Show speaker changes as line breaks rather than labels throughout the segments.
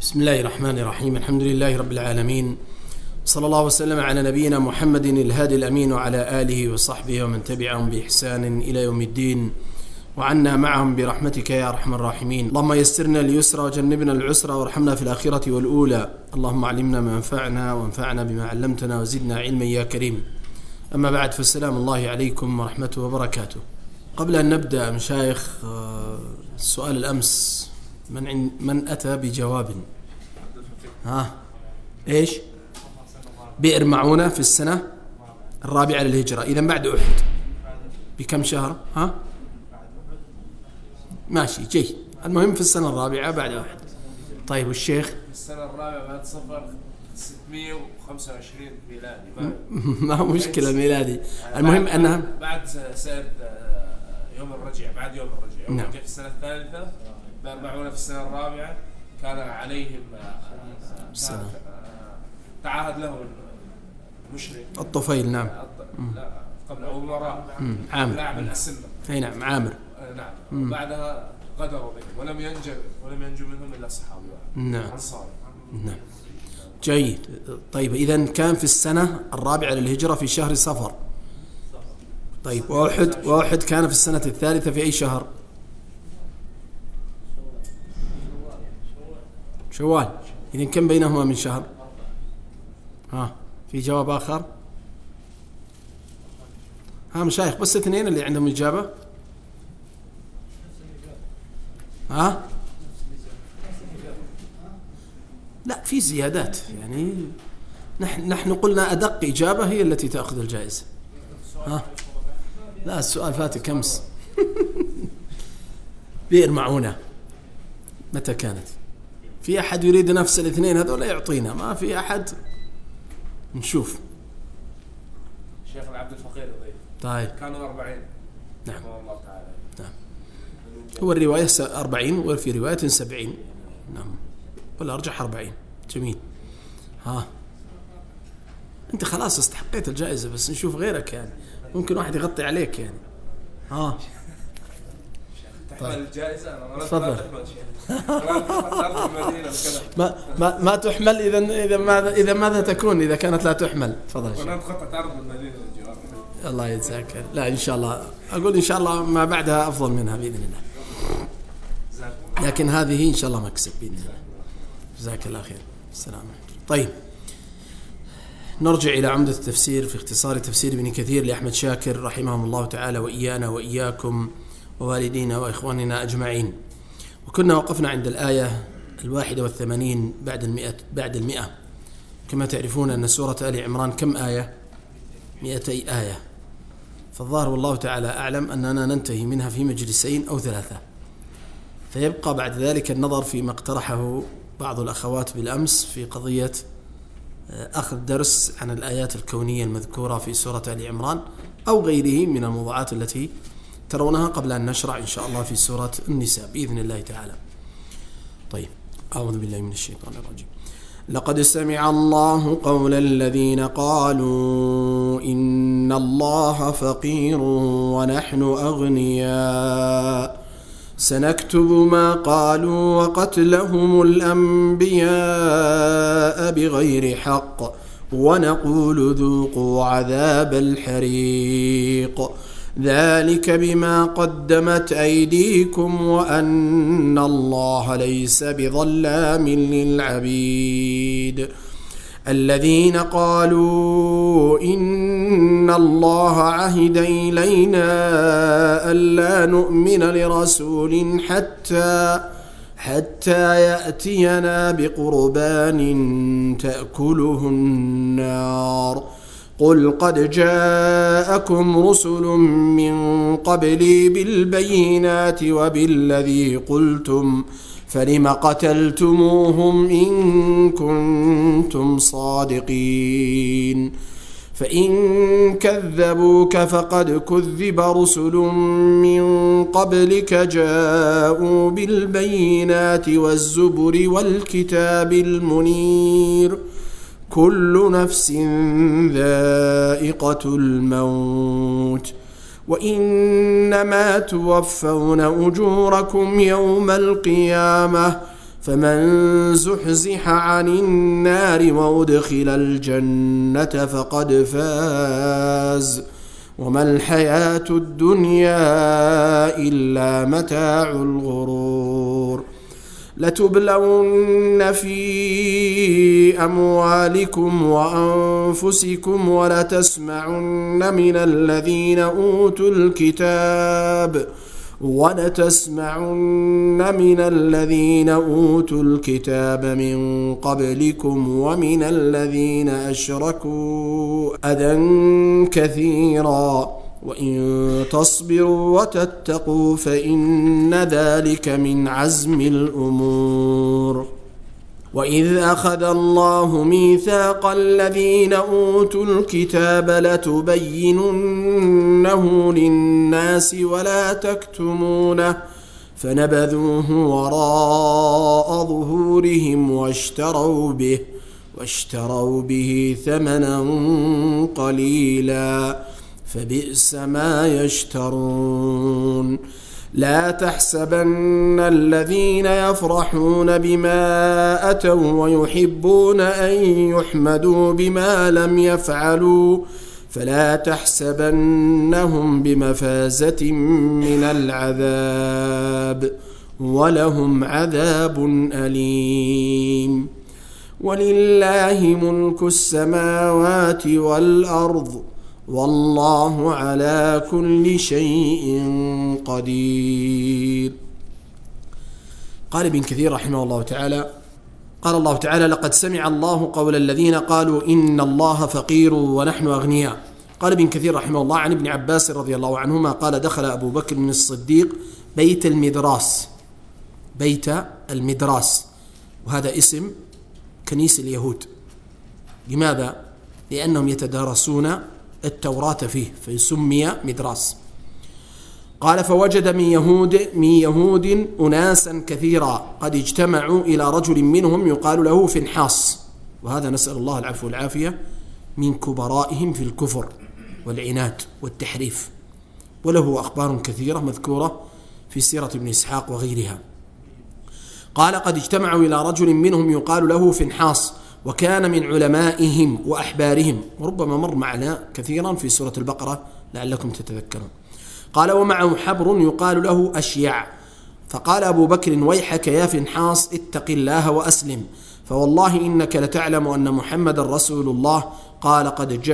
بسم الله الرحمن الرحيم. الحمد لله رب العالمين، صلى الله وسلم على نبينا محمد الهادي الأمين وعلى آله وصحبه ومن تبعهم بإحسان إلى يوم الدين، وعنا معهم برحمتك يا أرحم الراحمين. اللهم يسرنا اليسر وجنبنا العسر وارحمنا في الآخرة والأولى. اللهم علمنا ما ينفعنا وانفعنا بما علمتنا وزدنا علما يا كريم. أما بعد، فالسلام الله عليكم ورحمته وبركاته. قبل أن نبدأ مشايخ، سؤال الأمس من أتى بجواب؟ إيش؟ بئر معونة في السنة الرابعة للهجرة، إذا بعد أحد بكم شهر؟ ماشي جي، المهم في السنة الرابعة بعد أحد. طيب والشيخ؟
في السنة الرابعة بعد صفر 625 ميلادي.
ما هو مشكلة ميلادي، المهم أنها
بعد سنة يوم الرجع، بعد يوم الرجع يوم الرجع في السنة الثالثة. معونة في السنة الرابعة كان عليهم تعاهد له المشرك
الطفيل. نعم.
لا، قبل أو وراء
عامر.
لاعب الأسنة.
أي نعم، عامر.
نعم. وبعدها قدروا بهم ولم ينجو منهم إلا الصحابة.
نعم.
أنصار.
نعم. جيد. طيب إذن كان في السنة الرابعة للهجرة في شهر صفر. طيب وأحد كان في السنة الثالثة في أي شهر؟ شوال. إذن كم بينهما من شهر؟ في جواب آخر؟ مشايخ بس اثنين اللي عندهم إجابة. لا، في زيادات يعني. نحن قلنا أدق إجابة هي التي تأخذ الجائزة. لا، السؤال فاتك أمس. بئر معونة متى كانت؟ في أحد يريد نفس الاثنين هذول يعطينا؟ ما في أحد. نشوف.
الشيخ العبد الفقير الضيف.
طيب.
كانوا 40.
نعم.
الله تعالى.
نعم. هو الرواية 40 وفي رواية 70. نعم. والأرجح 40. جميل. أنت خلاص استحقيت الجائزة، بس نشوف غيرك يعني، ممكن واحد يغطي عليك يعني.
تحمل الجائزة. أنا
تفضل. ما تحمل. إذا ماذا تكون إذا كانت لا تحمل؟ تفضل.
أنا خطة عرض المدينة للجواب.
الله يجزاك. لا إن شاء الله، أقول إن شاء الله ما بعدها أفضل منها بإذن الله، لكن هذه إن شاء الله مكسب بإذن الله. جزاك الله خير. السلام عليكم. طيب، نرجع إلى عمدة التفسير في اختصار تفسير ابن كثير لأحمد شاكر رحمهم الله تعالى وإيانا وإياكم ووالدينا وإخواننا أجمعين. وكنا وقفنا عند الآية 81 بعد المئة. كما تعرفون أن سورة آل عمران كم آية؟ 200 آية. فالظاهر والله تعالى أعلم أننا ننتهي منها في مجلسين أو 3، فيبقى بعد ذلك النظر فيما اقترحه بعض الأخوات بالأمس في قضية أخذ درس عن الآيات الكونية المذكورة في سورة آل عمران أو غيره من الموضوعات التي ترونها قبل أن نشرع إن شاء الله في سورة النساء بإذن الله تعالى. طيب، أعوذ بالله من الشيطان الرجيم. لقد سمع الله قول الذين قالوا إن الله فقير ونحن أغنياء سنكتب ما قالوا وقتلهم الأنبياء بغير حق ونقول ذوقوا عذاب الحريق ذلك بما قدمت أيديكم وأن الله ليس بظلام للعبيد. الذين قالوا إن الله عهد إلينا ألا نؤمن لرسول حتى يأتينا بقربان تأكله النار قل قد جاءكم رسل من قبلي بالبينات وبالذي قلتم فلم قتلتموهم إن كنتم صادقين فإن كذبوك فقد كذب رسل من قبلك جاءوا بالبينات والزبر والكتاب المنير كل نفس ذائقة الموت وإنما توفون أجوركم يوم القيامة فمن زحزح عن النار وأدخل الجنة فقد فاز وما الحياة الدنيا إلا متاع الغرور لتبلون في أموالكم وأنفسكم ولتسمعن من الذين أوتوا الكتاب من قبلكم ومن الذين أشركوا أذى كثيرا وإن تصبروا وتتقوا فإن ذلك من عزم الأمور وإذ أخذ الله ميثاق الذين أوتوا الكتاب لتبيننه للناس ولا تكتمونه فنبذوه وراء ظهورهم واشتروا به ثمنا قليلا فبئس ما يشترون لا تحسبن الذين يفرحون بما أتوا ويحبون أن يحمدوا بما لم يفعلوا فلا تحسبنهم بمفازة من العذاب ولهم عذاب أليم ولله ملك السماوات والأرض والله على كل شيء قدير. قال ابن كثير رحمه الله تعالى قال الله تعالى لقد سمع الله قول الذين قالوا إن الله فقير ونحن أغنياء. قال ابن كثير رحمه الله عن ابن عباس رضي الله عنهما قال دخل أبو بكر بن الصديق بيت المدراس وهذا اسم كنيس اليهود. لماذا؟ لأنهم يتدارسون التوراة فيه فيسمي مدراس. قال فوجد من يهود أناسا كثيرا قد اجتمعوا إلى رجل منهم يقال له فنحاس، وهذا نسأل الله العفو والعافية من كبرائهم في الكفر والعناد والتحريف، وله أخبار كثيرة مذكورة في سيرة ابن إسحاق وغيرها. قال قد اجتمعوا إلى رجل منهم يقال له فنحاس وكان من علمائهم وأحبارهم، وربما مر معنا كثيرا في سورة البقرة لعلكم تتذكرون. قال ومعه حبر يقال له أشيع، فقال أبو بكر ويحك يا فنحاس اتق الله وأسلم، فوالله إنك لتعلم أن محمد رسول الله. قال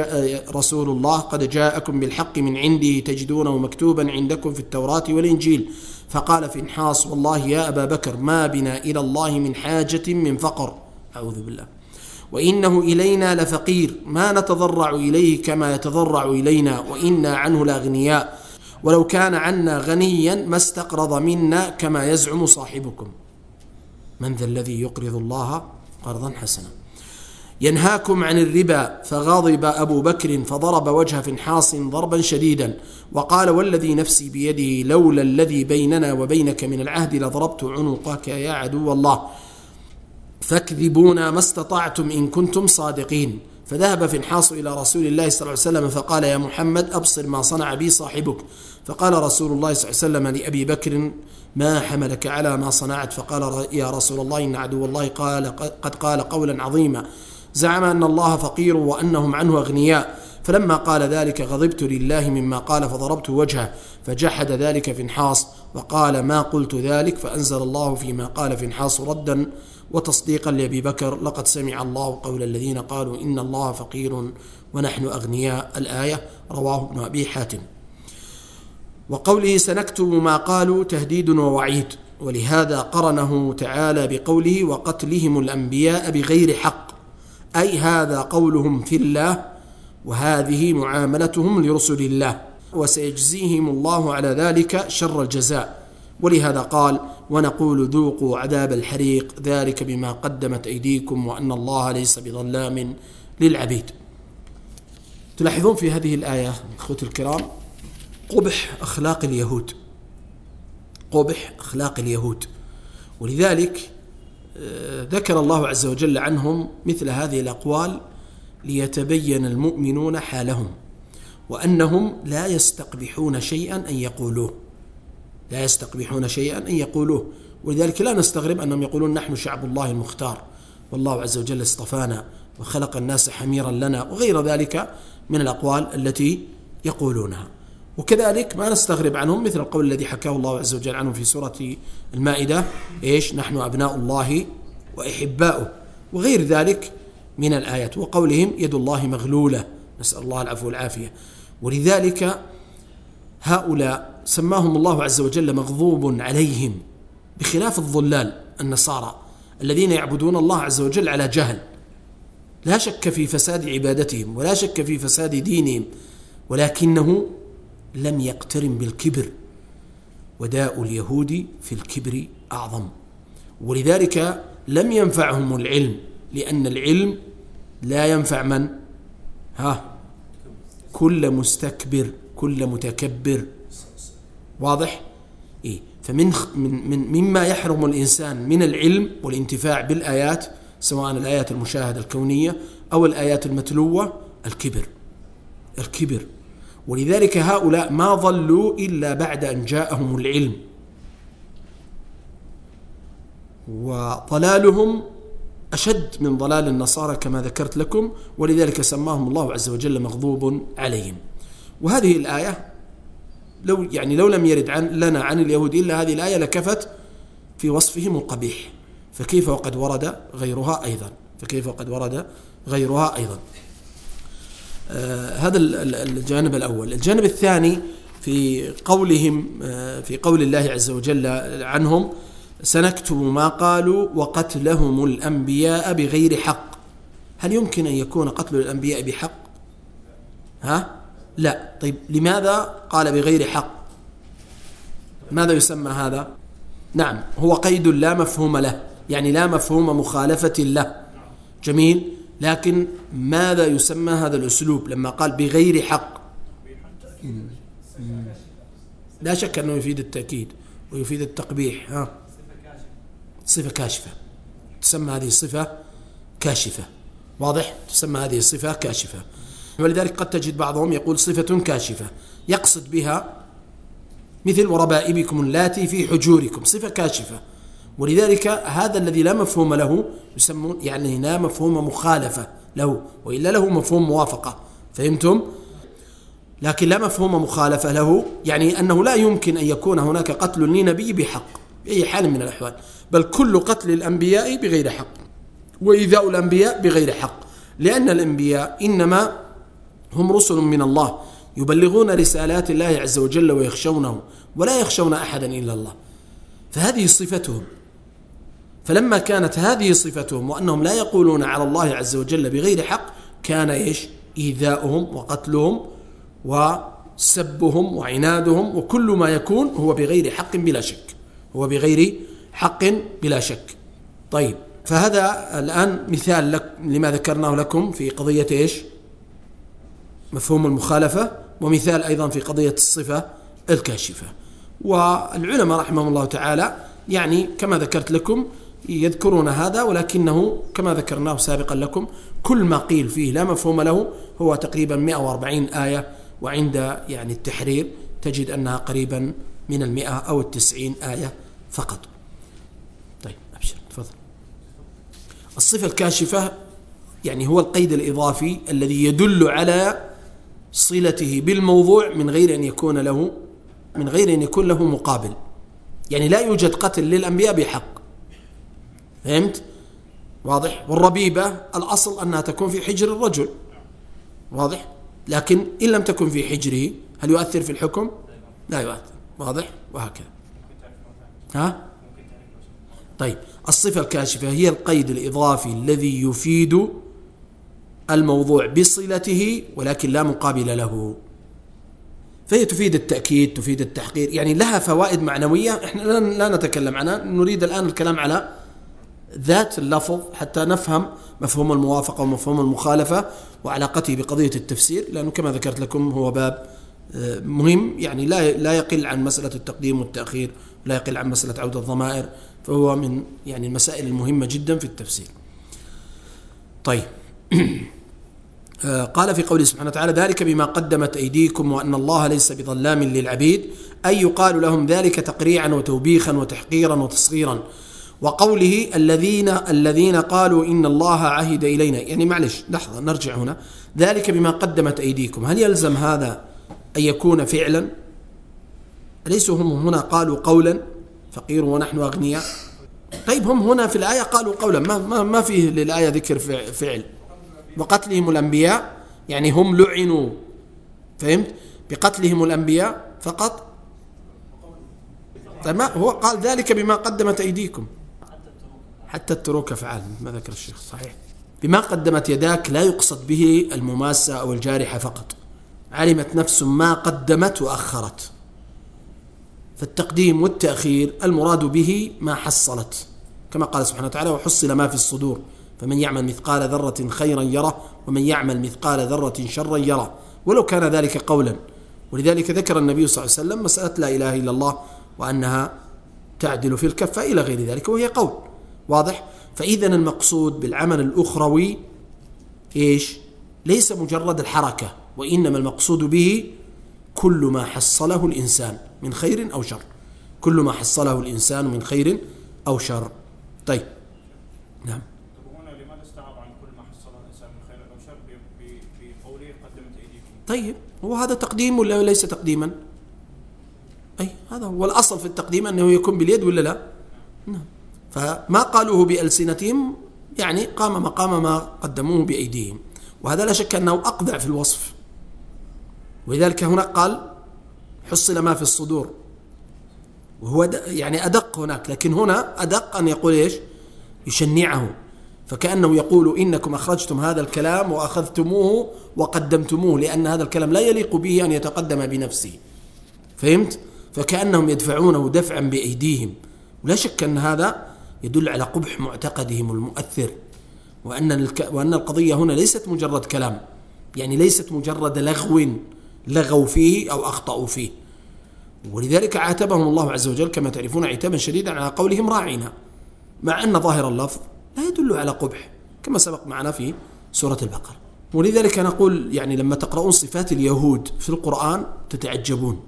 قد جاءكم بالحق من عنده تجدونه مكتوبا عندكم في التوراة والإنجيل. فقال فنحاس والله يا أبا بكر ما بنا إلى الله من حاجة من فقر، أعوذ بالله، وإنه إلينا لفقير ما نتضرع إليه كما يتضرع إلينا وإنا عنه لأغنياء، ولو كان عنا غنيا ما استقرض منا كما يزعم صاحبكم. من ذا الذي يقرض الله قرضا حسنا ينهاكم عن الربا. فغضب أبو بكر فضرب وجه فنحاس ضربا شديدا وقال والذي نفسي بيده لولا الذي بيننا وبينك من العهد لضربت عنقك يا عدو الله، فاكذبونا ما استطعتم إن كنتم صادقين. فذهب فنحاس إلى رسول الله صلى الله عليه وسلم فقال يا محمد أبصر ما صنع بي صاحبك. فقال رسول الله صلى الله عليه وسلم لأبي بكر ما حملك على ما صنعت؟ فقال يا رسول الله إن عدو الله قد قال قولا عظيما زعم أن الله فقير وأنهم عنه أغنياء. فلما قال ذلك غضبت لله مما قال فضربت وجهه، فجحد ذلك فنحاس وقال ما قلت ذلك. فأنزل الله فيما قال فنحاس ردا وتصديقا لأبي بكر لقد سمع الله قول الذين قالوا إن الله فقير ونحن أغنياء، الآية. رواه ابن أبي حاتم. وقوله سنكتب ما قالوا تهديد ووعيد، ولهذا قرنه تعالى بقوله وقتلهم الأنبياء بغير حق، أي هذا قولهم في الله وهذه معاملتهم لرسل الله، وسيجزيهم الله على ذلك شر الجزاء. ولهذا قال ونقول ذوقوا عذاب الحريق ذلك بما قدمت أيديكم وأن الله ليس بظلام للعبيد. تلاحظون في هذه الآية أخوتي الكرام قبح أخلاق اليهود، ولذلك ذكر الله عز وجل عنهم مثل هذه الأقوال ليتبين المؤمنون حالهم، وأنهم لا يستقبحون شيئا أن يقولوه، ولذلك لا نستغرب أنهم يقولون نحن شعب الله المختار، والله عز وجل اصطفانا وخلق الناس حميرا لنا، وغير ذلك من الأقوال التي يقولونها. وكذلك ما نستغرب عنهم مثل القول الذي حكاه الله عز وجل عنهم في سورة المائدة، إيش؟ نحن أبناء الله وأحباؤه، وغير ذلك من الآيات، وقولهم يد الله مغلولة، نسأل الله العفو والعافية. ولذلك هؤلاء سماهم الله عز وجل مغضوب عليهم، بخلاف الضلال النصارى الذين يعبدون الله عز وجل على جهل، لا شك في فساد عبادتهم ولا شك في فساد دينهم، ولكنه لم يقترن بالكبر، وداء اليهود في الكبر أعظم. ولذلك لم ينفعهم العلم، لأن العلم لا ينفع من؟ كل مستكبر، كل متكبر. واضح؟ إيه؟ فمن مما يحرم الإنسان من العلم والانتفاع بالآيات، سواء الآيات المشاهدة الكونية أو الآيات المتلوة، الكبر. ولذلك هؤلاء ما ضلوا إلا بعد أن جاءهم العلم، وضلالهم أشد من ضلال النصارى كما ذكرت لكم، ولذلك سماهم الله عز وجل مغضوب عليهم. وهذه الآية لو لم يرد لنا عن اليهود إلا هذه الآية لكفت في وصفهم القبيح، فكيف وقد ورد غيرها أيضا. هذا الجانب الأول. الجانب الثاني في قول الله عز وجل عنهم: سنكتب ما قالوا وقتلهم الأنبياء بغير حق. هل يمكن أن يكون قتل الأنبياء بحق؟ لا. طيب لماذا قال بغير حق؟ ماذا يسمى هذا؟ نعم، هو قيد لا مفهوم له، يعني لا مفهوم مخالفة له. جميل. لكن ماذا يسمى هذا الأسلوب لما قال بغير حق؟ لا شك أنه يفيد التأكيد ويفيد التقبيح. صفة كاشفة، تسمى هذه الصفة كاشفة. واضح؟ تسمى هذه الصفة كاشفة. ولذلك قد تجد بعضهم يقول صفة كاشفة، يقصد بها مثل وربائبكم اللاتي في حجوركم، صفة كاشفة. ولذلك هذا الذي لا مفهوم له يسمون، يعني لا مفهوم مخالفة له، وإلا له مفهوم موافقة. فهمتم؟ لكن لا مفهوم مخالفة له، يعني أنه لا يمكن أن يكون هناك قتل لنبي بحق بأي حال من الأحوال، بل كل قتل الأنبياء بغير حق، وإيذاء الأنبياء بغير حق، لأن الأنبياء إنما هم رسل من الله يبلغون رسالات الله عز وجل ويخشونه، ولا يخشون أحدا إلا الله، فهذه صفتهم. فلما كانت هذه صفتهم وأنهم لا يقولون على الله عز وجل بغير حق، كان إيذاؤهم وقتلهم وسبهم وعنادهم وكل ما يكون هو بغير حق بلا شك. طيب، فهذا الآن مثال لما ذكرناه لكم في قضية مفهوم المخالفة، ومثال أيضا في قضية الصفة الكاشفة. والعلماء رحمهم الله تعالى يعني كما ذكرت لكم يذكرون هذا، ولكنه كما ذكرناه سابقا لكم كل ما قيل فيه لا مفهوم له هو تقريبا 140 آية، وعند يعني التحرير تجد أنها قريبا من 100 أو 90 آية فقط. طيب أبشر تفضل. الصفة الكاشفة يعني هو القيد الإضافي الذي يدل على صلته بالموضوع من غير أن يكون له مقابل، يعني لا يوجد قتل للأنبياء بحق. فهمت؟ واضح؟ والربيبة الأصل أنها تكون في حجر الرجل، واضح؟ لكن إن لم تكن في حجره هل يؤثر في الحكم؟ لا يؤثر. واضح؟ وهكذا. طيب، الصفة الكاشفة هي القيد الإضافي الذي يفيد الموضوع بصلته ولكن لا مقابل له، فهي تفيد التأكيد، تفيد التحقير، يعني لها فوائد معنوية احنا لا نتكلم عنها، نريد الآن الكلام على ذات اللفظ حتى نفهم مفهوم الموافقة ومفهوم المخالفة وعلاقته بقضية التفسير، لأنه كما ذكرت لكم هو باب مهم، يعني لا يقل عن مسألة التقديم والتأخير، لا يقل عن مسألة عودة الضمائر، فهو من يعني المسائل المهمة جدا في التفسير. طيب قال في قوله سبحانه وتعالى ذلك بما قدمت أيديكم وأن الله ليس بظلام للعبيد، أي يقال لهم ذلك تقريعا وتوبيخا وتحقيرا وتصغيرا. وقوله الذين قالوا إن الله عهد إلينا، يعني معلش لحظة نرجع هنا، ذلك بما قدمت أيديكم، هل يلزم هذا أن يكون فعلا؟ أليسوا هم هنا قالوا قولا فقير ونحن أغنياء؟ طيب هم هنا في الآية قالوا قولا، ما فيه للآية ذكر فعل. وقتلهم الأنبياء يعني هم لعنوا، فهمت؟ بقتلهم الأنبياء فقط. طيب ما هو قال ذلك بما قدمت أيديكم، حتى التروك فعال ما ذكر الشيخ صحيح. بما قدمت يداك لا يقصد به المماسة أو الجارحة فقط، علمت نفس ما قدمت وأخرت، فالتقديم والتأخير المراد به ما حصلت، كما قال سبحانه وتعالى وحصل ما في الصدور فمن يعمل مثقال ذرة خيرا يره ومن يعمل مثقال ذرة شرا يره ولو كان ذلك قولا. ولذلك ذكر النبي صلى الله عليه وسلم مسألة لا إله إلا الله وأنها تعدل في الكفة إلى غير ذلك، وهي قول واضح. فإذا المقصود بالعمل الأخروي إيش؟ ليس مجرد الحركة، وإنما المقصود به كل ما حصله الإنسان من خير أو شر، كل ما حصله الإنسان من خير أو شر. طيب نعم.
هنا لماذا استعاب عن كل ما حصله الإنسان من خير أو شر بقوله قدمت أيديكم؟
طيب هو هذا تقديم ولا ليس تقديما؟ أي هذا هو الأصل في التقديم أنه يكون باليد ولا لا؟ نعم. فما قالوه بألسنتهم يعني قام مقام ما قدموه بأيديهم، وهذا لا شك أنه أقدع في الوصف، ولذلك هنا قال حصل ما في الصدور، وهو يعني أدق هناك، لكن هنا أدق أن يقول إيش؟ يشنعه، فكأنه يقول إنكم أخرجتم هذا الكلام وأخذتموه وقدمتموه، لأن هذا الكلام لا يليق به أن يتقدم بنفسه، فهمت؟ فكأنهم يدفعونه دفعا بأيديهم، ولا شك أن هذا يدل على قبح معتقدهم المؤثر، وأن القضية هنا ليست مجرد كلام، يعني ليست مجرد لغوا فيه أو أخطأوا فيه. ولذلك عاتبهم الله عز وجل كما تعرفون عتابا شديدا على قولهم راعنا، مع أن ظاهر اللفظ لا يدل على قبح كما سبق معنا في سورة البقرة. ولذلك نقول يعني لما تقرؤون صفات اليهود في القرآن تتعجبون،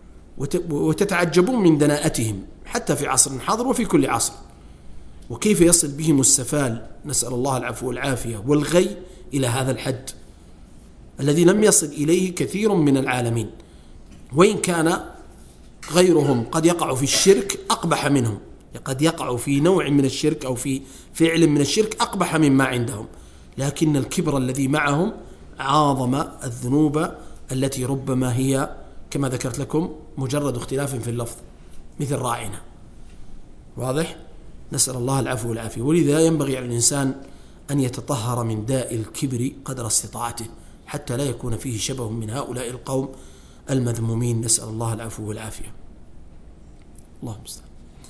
وتتعجبون من دناءتهم حتى في عصر حاضر وفي كل عصر، وكيف يصل بهم السفال نسأل الله العفو والعافية والغي إلى هذا الحد الذي لم يصل إليه كثير من العالمين، وإن كان غيرهم قد يقع في الشرك أقبح منهم، قد يقع في نوع من الشرك أو في فعل من الشرك أقبح مما عندهم، لكن الكبر الذي معهم عاظم الذنوب التي ربما هي كما ذكرت لكم مجرد اختلاف في اللفظ مثل راعنا. واضح؟ نسأل الله العفو والعافية. ولذا ينبغي على الإنسان أن يتطهر من داء الكبر قدر استطاعته حتى لا يكون فيه شبه من هؤلاء القوم المذمومين، نسأل الله العفو والعافية. الله المستعان.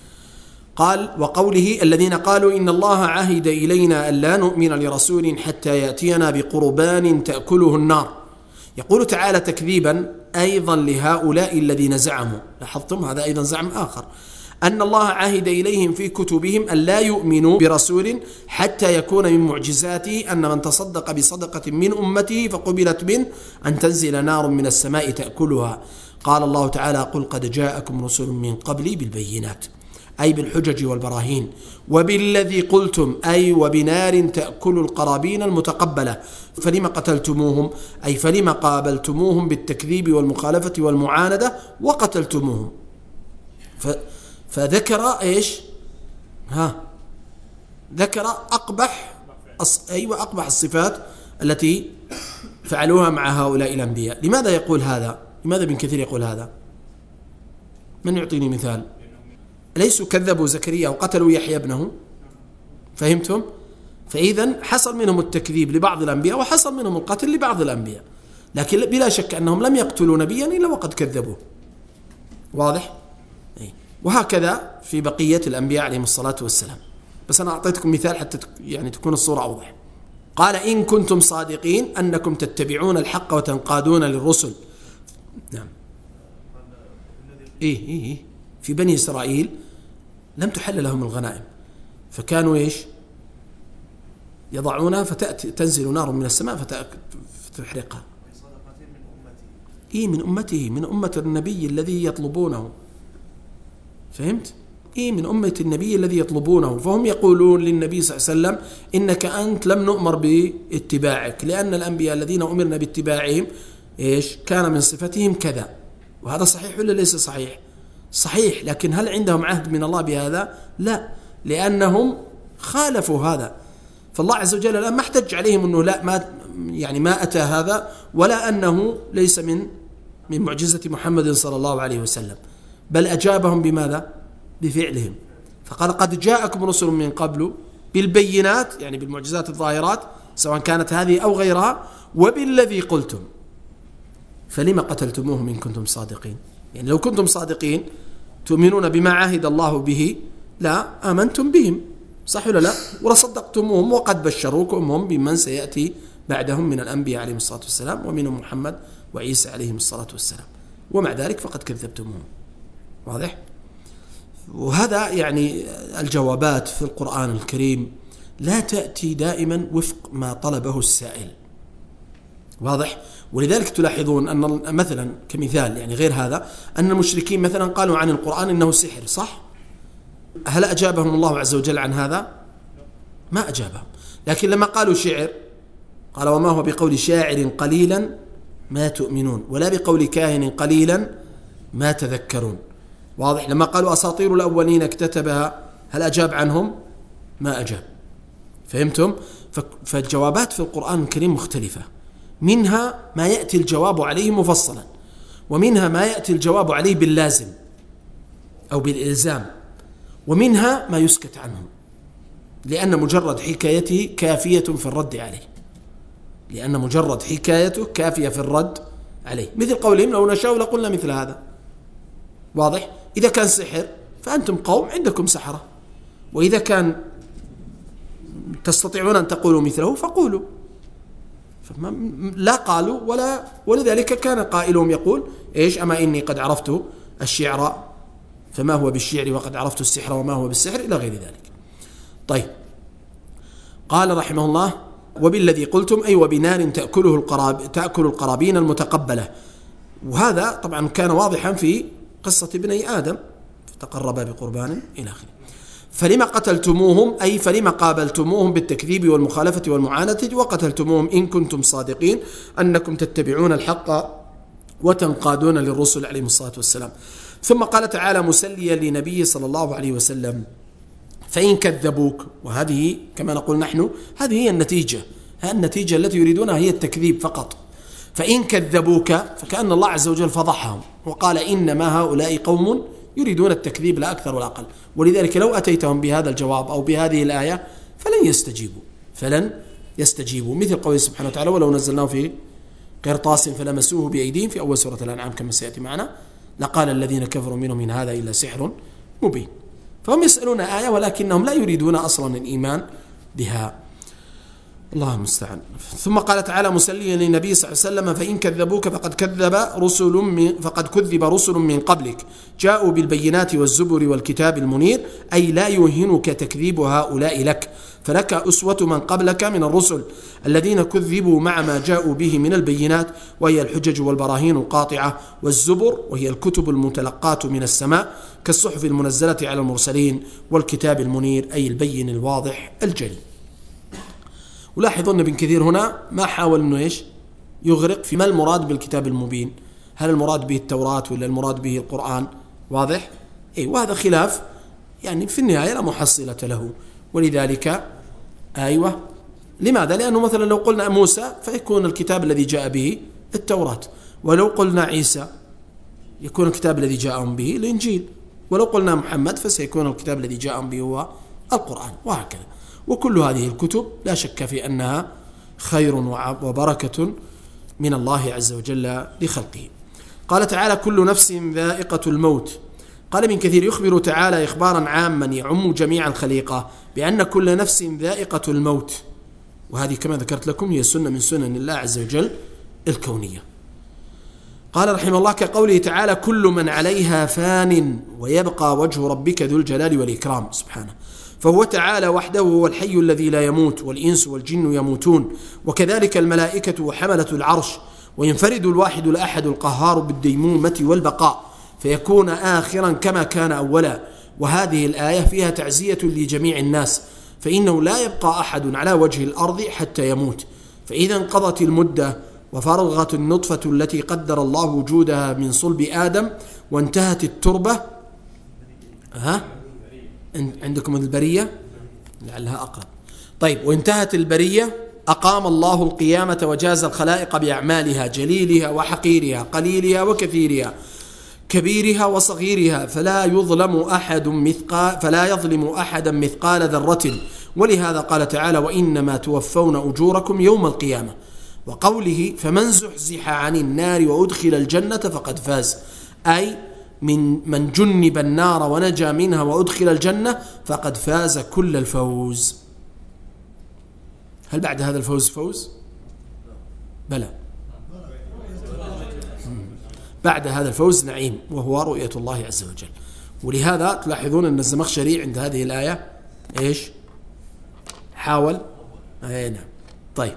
قال وقوله الذين قالوا إن الله عهد إلينا ألا نؤمن لرسول حتى يأتينا بقربان تأكله النار. يقول تعالى تكذيبا أيضا لهؤلاء الذين زعموا، لاحظتم هذا أيضا زعم آخر، أن الله عهد إليهم في كتبهم أن لا يؤمنوا برسول حتى يكون من معجزاته أن من تصدق بصدقة من أمته فقبلت منه أن تنزل نار من السماء تأكلها. قال الله تعالى قل قد جاءكم رسل من قبلي بالبينات، أي بالحجج والبراهين، وبالذي قلتم أي وبنار تأكل القرابين المتقبلة، فلما قتلتموهم أي فلما قابلتموهم بالتكذيب والمخالفة والمعاندة وقتلتموهم. فذكر إيش؟ ذكر أقبح أقبح الصفات التي فعلوها مع هؤلاء الأنبياء. لماذا يقول هذا؟ لماذا ابن كثير يقول هذا؟ من يعطيني مثال؟ ليسوا كذبوا زكريا وقتلوا يحيى ابنه، فهمتم؟ فإذا حصل منهم التكذيب لبعض الأنبياء وحصل منهم القتل لبعض الأنبياء، لكن بلا شك أنهم لم يقتلوا نبيا إلا وقد كذبوه. واضح؟ وهكذا في بقية الأنبياء عليهم الصلاة والسلام، بس أنا أعطيتكم مثال حتى يعني تكون الصورة أوضح. قال إن كنتم صادقين أنكم تتبعون الحق وتنقادون للرسل. نعم. في بني إسرائيل لم تحل لهم الغنائم، فكانوا إيش؟ يضعونها فتأتي تنزل نار من السماء فتحرقها. من أمته، من أمة النبي الذي يطلبونه. فهمت؟ من أمة النبي الذي يطلبونه. فهم يقولون للنبي صلى الله عليه وسلم إنك أنت لم نؤمر باتباعك، لأن الأنبياء الذين أمرنا باتباعهم كان من صفتهم كذا. وهذا صحيح ولا ليس صحيح؟ صحيح، لكن هل عندهم عهد من الله بهذا؟ لا، لأنهم خالفوا هذا. فالله عز وجل الآن ما احتج عليهم أنه لا ما أتى هذا، ولا أنه ليس من معجزة محمد صلى الله عليه وسلم، بل أجابهم بماذا؟ بفعلهم. فقال قد جاءكم رسل من قبل بالبينات، يعني بالمعجزات الظاهرات سواء كانت هذه أو غيرها، وبالذي قلتم فلما قتلتموهم إن كنتم صادقين. يعني لو كنتم صادقين تؤمنون بما عهد الله به لا آمنتم بهم، صح ولا لا؟ ورصدقتموهم، وقد بشروكم هم بمن سيأتي بعدهم من الأنبياء عليهم الصلاة والسلام، ومنهم محمد وعيسى عليهم الصلاة والسلام، ومع ذلك فقد كذبتموهم. واضح؟ وهذا يعني الجوابات في القرآن الكريم لا تأتي دائما وفق ما طلبه السائل. واضح؟ ولذلك تلاحظون أن مثلا كمثال يعني غير هذا، أن المشركين مثلا قالوا عن القرآن إنه سحر، صح؟ هل أجابهم الله عز وجل عن هذا؟ ما أجابهم. لكن لما قالوا شعر قال وما هو بقول شاعر قليلا ما تؤمنون ولا بقول كاهن قليلا ما تذكرون. واضح؟ لما قالوا أساطير الأولين اكتتبها هل أجاب عنهم؟ ما أجاب. فهمتم؟ فالجوابات في القرآن الكريم مختلفة، منها ما يأتي الجواب عليه مفصلا، ومنها ما يأتي الجواب عليه باللازم أو بالإلزام، ومنها ما يسكت عنه لأن مجرد حكايته كافية في الرد عليه، لأن مجرد حكايته كافية في الرد عليه. مثل قولهم لو نشاء لقلنا مثل هذا. واضح؟ إذا كان سحر فأنتم قوم عندكم سحرة، وإذا كان تستطيعون أن تقولوا مثله فقولوا. لا قالوا ولذلك كان قائلهم يقول أما إني قد عرفت الشعر فما هو بالشعر وقد عرفت السحر وما هو بالسحر إلى غير ذلك. طيب، قال رحمه الله وبالذي قلتم أي وبنار تأكل القرابين المتقبلة. وهذا طبعا كان واضحا في قصة ابني آدم فتقربا بقربان إلى آخره. فلما قتلتموهم أي فلما قابلتموهم بالتكذيب والمخالفة والمعاندة وقتلتموهم إن كنتم صادقين أنكم تتبعون الحق وتنقادون للرسل عليهم الصلاة والسلام. ثم قال تعالى مسليا لنبي صلى الله عليه وسلم فإن كذبوك، وهذه كما نقول نحن هذه هي النتيجة التي يريدونها هي التكذيب فقط. فإن كذبوك فكأن الله عز وجل فضحهم وقال إنما هؤلاء قوم يريدون التكذيب لا أكثر ولا أقل. ولذلك لو أتيتهم بهذا الجواب أو بهذه الآية فلن يستجيبوا مثل قوله سبحانه وتعالى ولو نزلناه في قرطاس فلمسوه بأيديهم في أول سورة الأنعام كما سيأتي معنا لقال الذين كفروا منهم إن هذا إلا سحر مبين. فهم يسألون آية ولكنهم لا يريدون أصلا الإيمان بها. الله المستعان. ثم قال تعالى مسليا للنبي صلى الله عليه وسلم فإن كذبوك فقد كذب رسل من قبلك جاءوا بالبينات والزبر والكتاب المنير أي لا يوهنك تكذيب هؤلاء لك، فلك أسوة من قبلك من الرسل الذين كذبوا مع ما جاءوا به من البينات وهي الحجج والبراهين القاطعة، والزبر وهي الكتب المتلقاة من السماء كالصحف المنزلة على المرسلين، والكتاب المنير أي البين الواضح الجلي. ولاحظوا أن ابن كثير هنا ما حاول أنه يغرق في ما المراد بالكتاب المبين، هل المراد به التوراة ولا المراد به القرآن؟ واضح؟ وهذا خلاف يعني في النهاية لا محصلة له. ولذلك لماذا؟ لأنه مثلا لو قلنا موسى فيكون الكتاب الذي جاء به التوراة، ولو قلنا عيسى يكون الكتاب الذي جاءهم به الإنجيل، ولو قلنا محمد فسيكون الكتاب الذي جاءهم به هو القرآن، وهكذا. وكل هذه الكتب لا شك في أنها خير وبركة من الله عز وجل لخلقه. قال تعالى كل نفس ذائقة الموت. قال ابن كثير يخبر تعالى إخبارا عاما يعم جميع الخليقة بأن كل نفس ذائقة الموت، وهذه كما ذكرت لكم هي سنة من سنن الله عز وجل الكونية. قال رحمه الله كقوله تعالى كل من عليها فان ويبقى وجه ربك ذو الجلال والإكرام سبحانه. فهو تعالى وحده هو الحي الذي لا يموت، والإنس والجن يموتون، وكذلك الملائكة وحملة العرش، وينفرد الواحد الأحد القهار بالديمومة والبقاء فيكون آخرا كما كان أولا. وهذه الآية فيها تعزية لجميع الناس، فإنه لا يبقى أحد على وجه الأرض حتى يموت، فإذا انقضت المدة وفرغت النطفة التي قدر الله وجودها من صلب آدم وانتهت التربة، عندكم البرية لعلها أقرب، طيب، وانتهت البرية أقام الله القيامة وجاز الخلائق بأعمالها، جليلها وحقيرها، قليلها وكثيرها، كبيرها وصغيرها، فلا يظلم أحدا مثقال ذرة. ولهذا قال تعالى: وإنما توفون أجوركم يوم القيامة. وقوله: فمن زحزح عن النار وأدخل الجنة فقد فاز، أي من جنب النار ونجا منها وأدخل الجنة فقد فاز كل الفوز. هل بعد هذا الفوز فوز؟ بلى، بعد هذا الفوز نعيم، وهو رؤية الله عز وجل. ولهذا تلاحظون أن الزمخشري عند هذه الآية إيش؟ حاول نعم. طيب،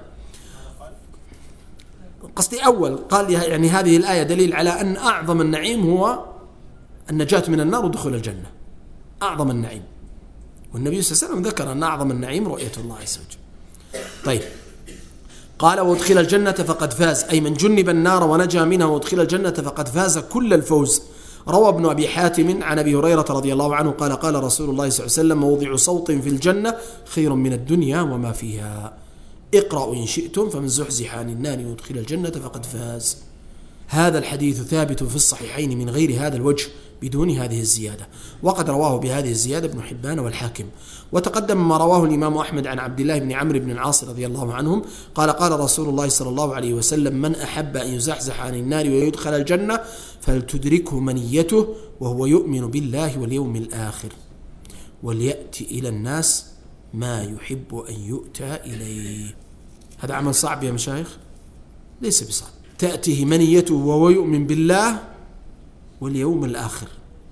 قصدي أول قال يعني هذه الآية دليل على أن أعظم النعيم هو النجاة من النار ودخول الجنة، أعظم النعيم. والنبي صلى الله عليه وسلم ذكر أن أعظم النعيم رؤية الله عز وجل. طيب، قال: وادخل الجنة فقد فاز، أي من جنب النار ونجا منها وادخل الجنة فقد فاز كل الفوز. روى ابن أبي حاتم عن أبي هريرة رضي الله عنه قال: قال رسول الله صلى الله عليه وسلم: موضع صوت في الجنة خير من الدنيا وما فيها. اقرأوا إن شئتم فمن زحزح عن النار وادخل الجنة فقد فاز. هذا الحديث ثابت في الصحيحين من غير هذا الوجه بدون هذه الزيادة، وقد رواه بهذه الزيادة ابن حبان والحاكم. وتقدم ما رواه الإمام أحمد عن عبد الله بن عمرو بن العاص رضي الله عنهم قال: قال رسول الله صلى الله عليه وسلم: من أحب أن يزحزح عن النار ويدخل الجنة فلتدركه منيته وهو يؤمن بالله واليوم الآخر، وليأتي إلى الناس ما يحب أن يؤتى إليه. هذا عمل صعب يا مشايخ؟ ليس بصعب. تأتيه منيته وهو يؤمن بالله واليوم الآخر،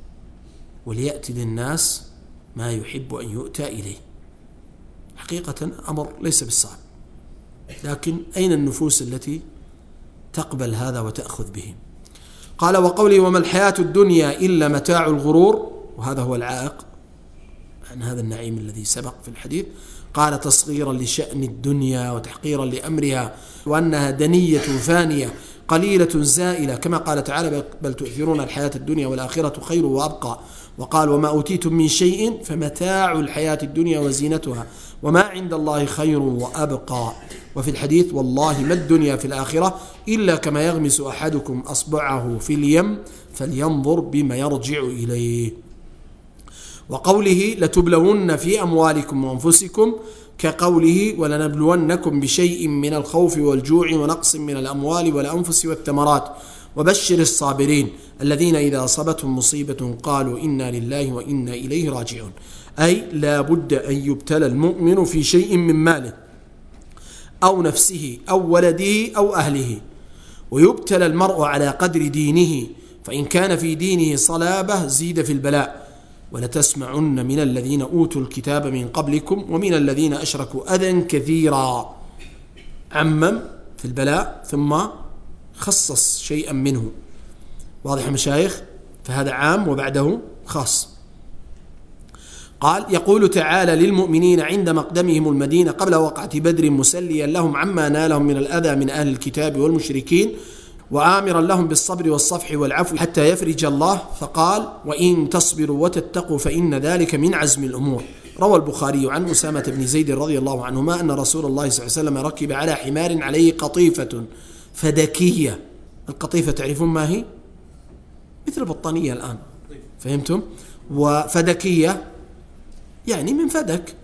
وليأتي للناس ما يحب أن يؤتى إليه. حقيقة أمر ليس بالصعب، لكن أين النفوس التي تقبل هذا وتأخذ به؟ قال: وقوله: وما الحياة الدنيا إلا متاع الغرور، وهذا هو العائق عن هذا النعيم الذي سبق في الحديث. قال: تصغيرا لشأن الدنيا وتحقيرا لأمرها، وأنها دنية فانية قليلة زائلة، كما قال تعالى: بل تؤثرون الحياة الدنيا والآخرة خير وأبقى. وقال: وما أوتيتم من شيء فمتاع الحياة الدنيا وزينتها وما عند الله خير وأبقى. وفي الحديث: والله ما الدنيا في الآخرة إلا كما يغمس أحدكم أصبعه في اليم فلينظر بما يرجع إليه. وقوله: لتبلون في أموالكم وأنفسكم، كقوله: ولنبلونكم بشيء من الخوف والجوع ونقص من الأموال والأنفس والثمرات وبشر الصابرين الذين إذا أصابتهم مصيبة قالوا إنا لله وإنا إليه راجعون. أي لا بد أن يبتلى المؤمن في شيء من ماله أو نفسه أو ولده أو أهله، ويبتلى المرء على قدر دينه، فإن كان في دينه صلابة زيد في البلاء. ولتسمعن من الذين أوتوا الكتاب من قبلكم ومن الذين أشركوا أذى كثيرا. عمم في البلاء ثم خصص شيئا منه. واضح يا مشايخ؟ فهذا عام وبعده خاص. قال: يقول تعالى للمؤمنين عند مقدمهم المدينة قبل وقعة بدر مسليا لهم عما نالهم من الأذى من أهل الكتاب والمشركين، وآمرا لهم بالصبر والصفح والعفو حتى يفرج الله، فقال: وإن تصبروا وتتقوا فإن ذلك من عزم الأمور. روى البخاري عن أسامة بن زيد رضي الله عنهما أن رسول الله صلى الله عليه وسلم ركب على حمار عليه قطيفة فدكية. القطيفة تعرفون ما هي؟ مثل البطانية الآن، فهمتم؟ وفدكية يعني من فدك،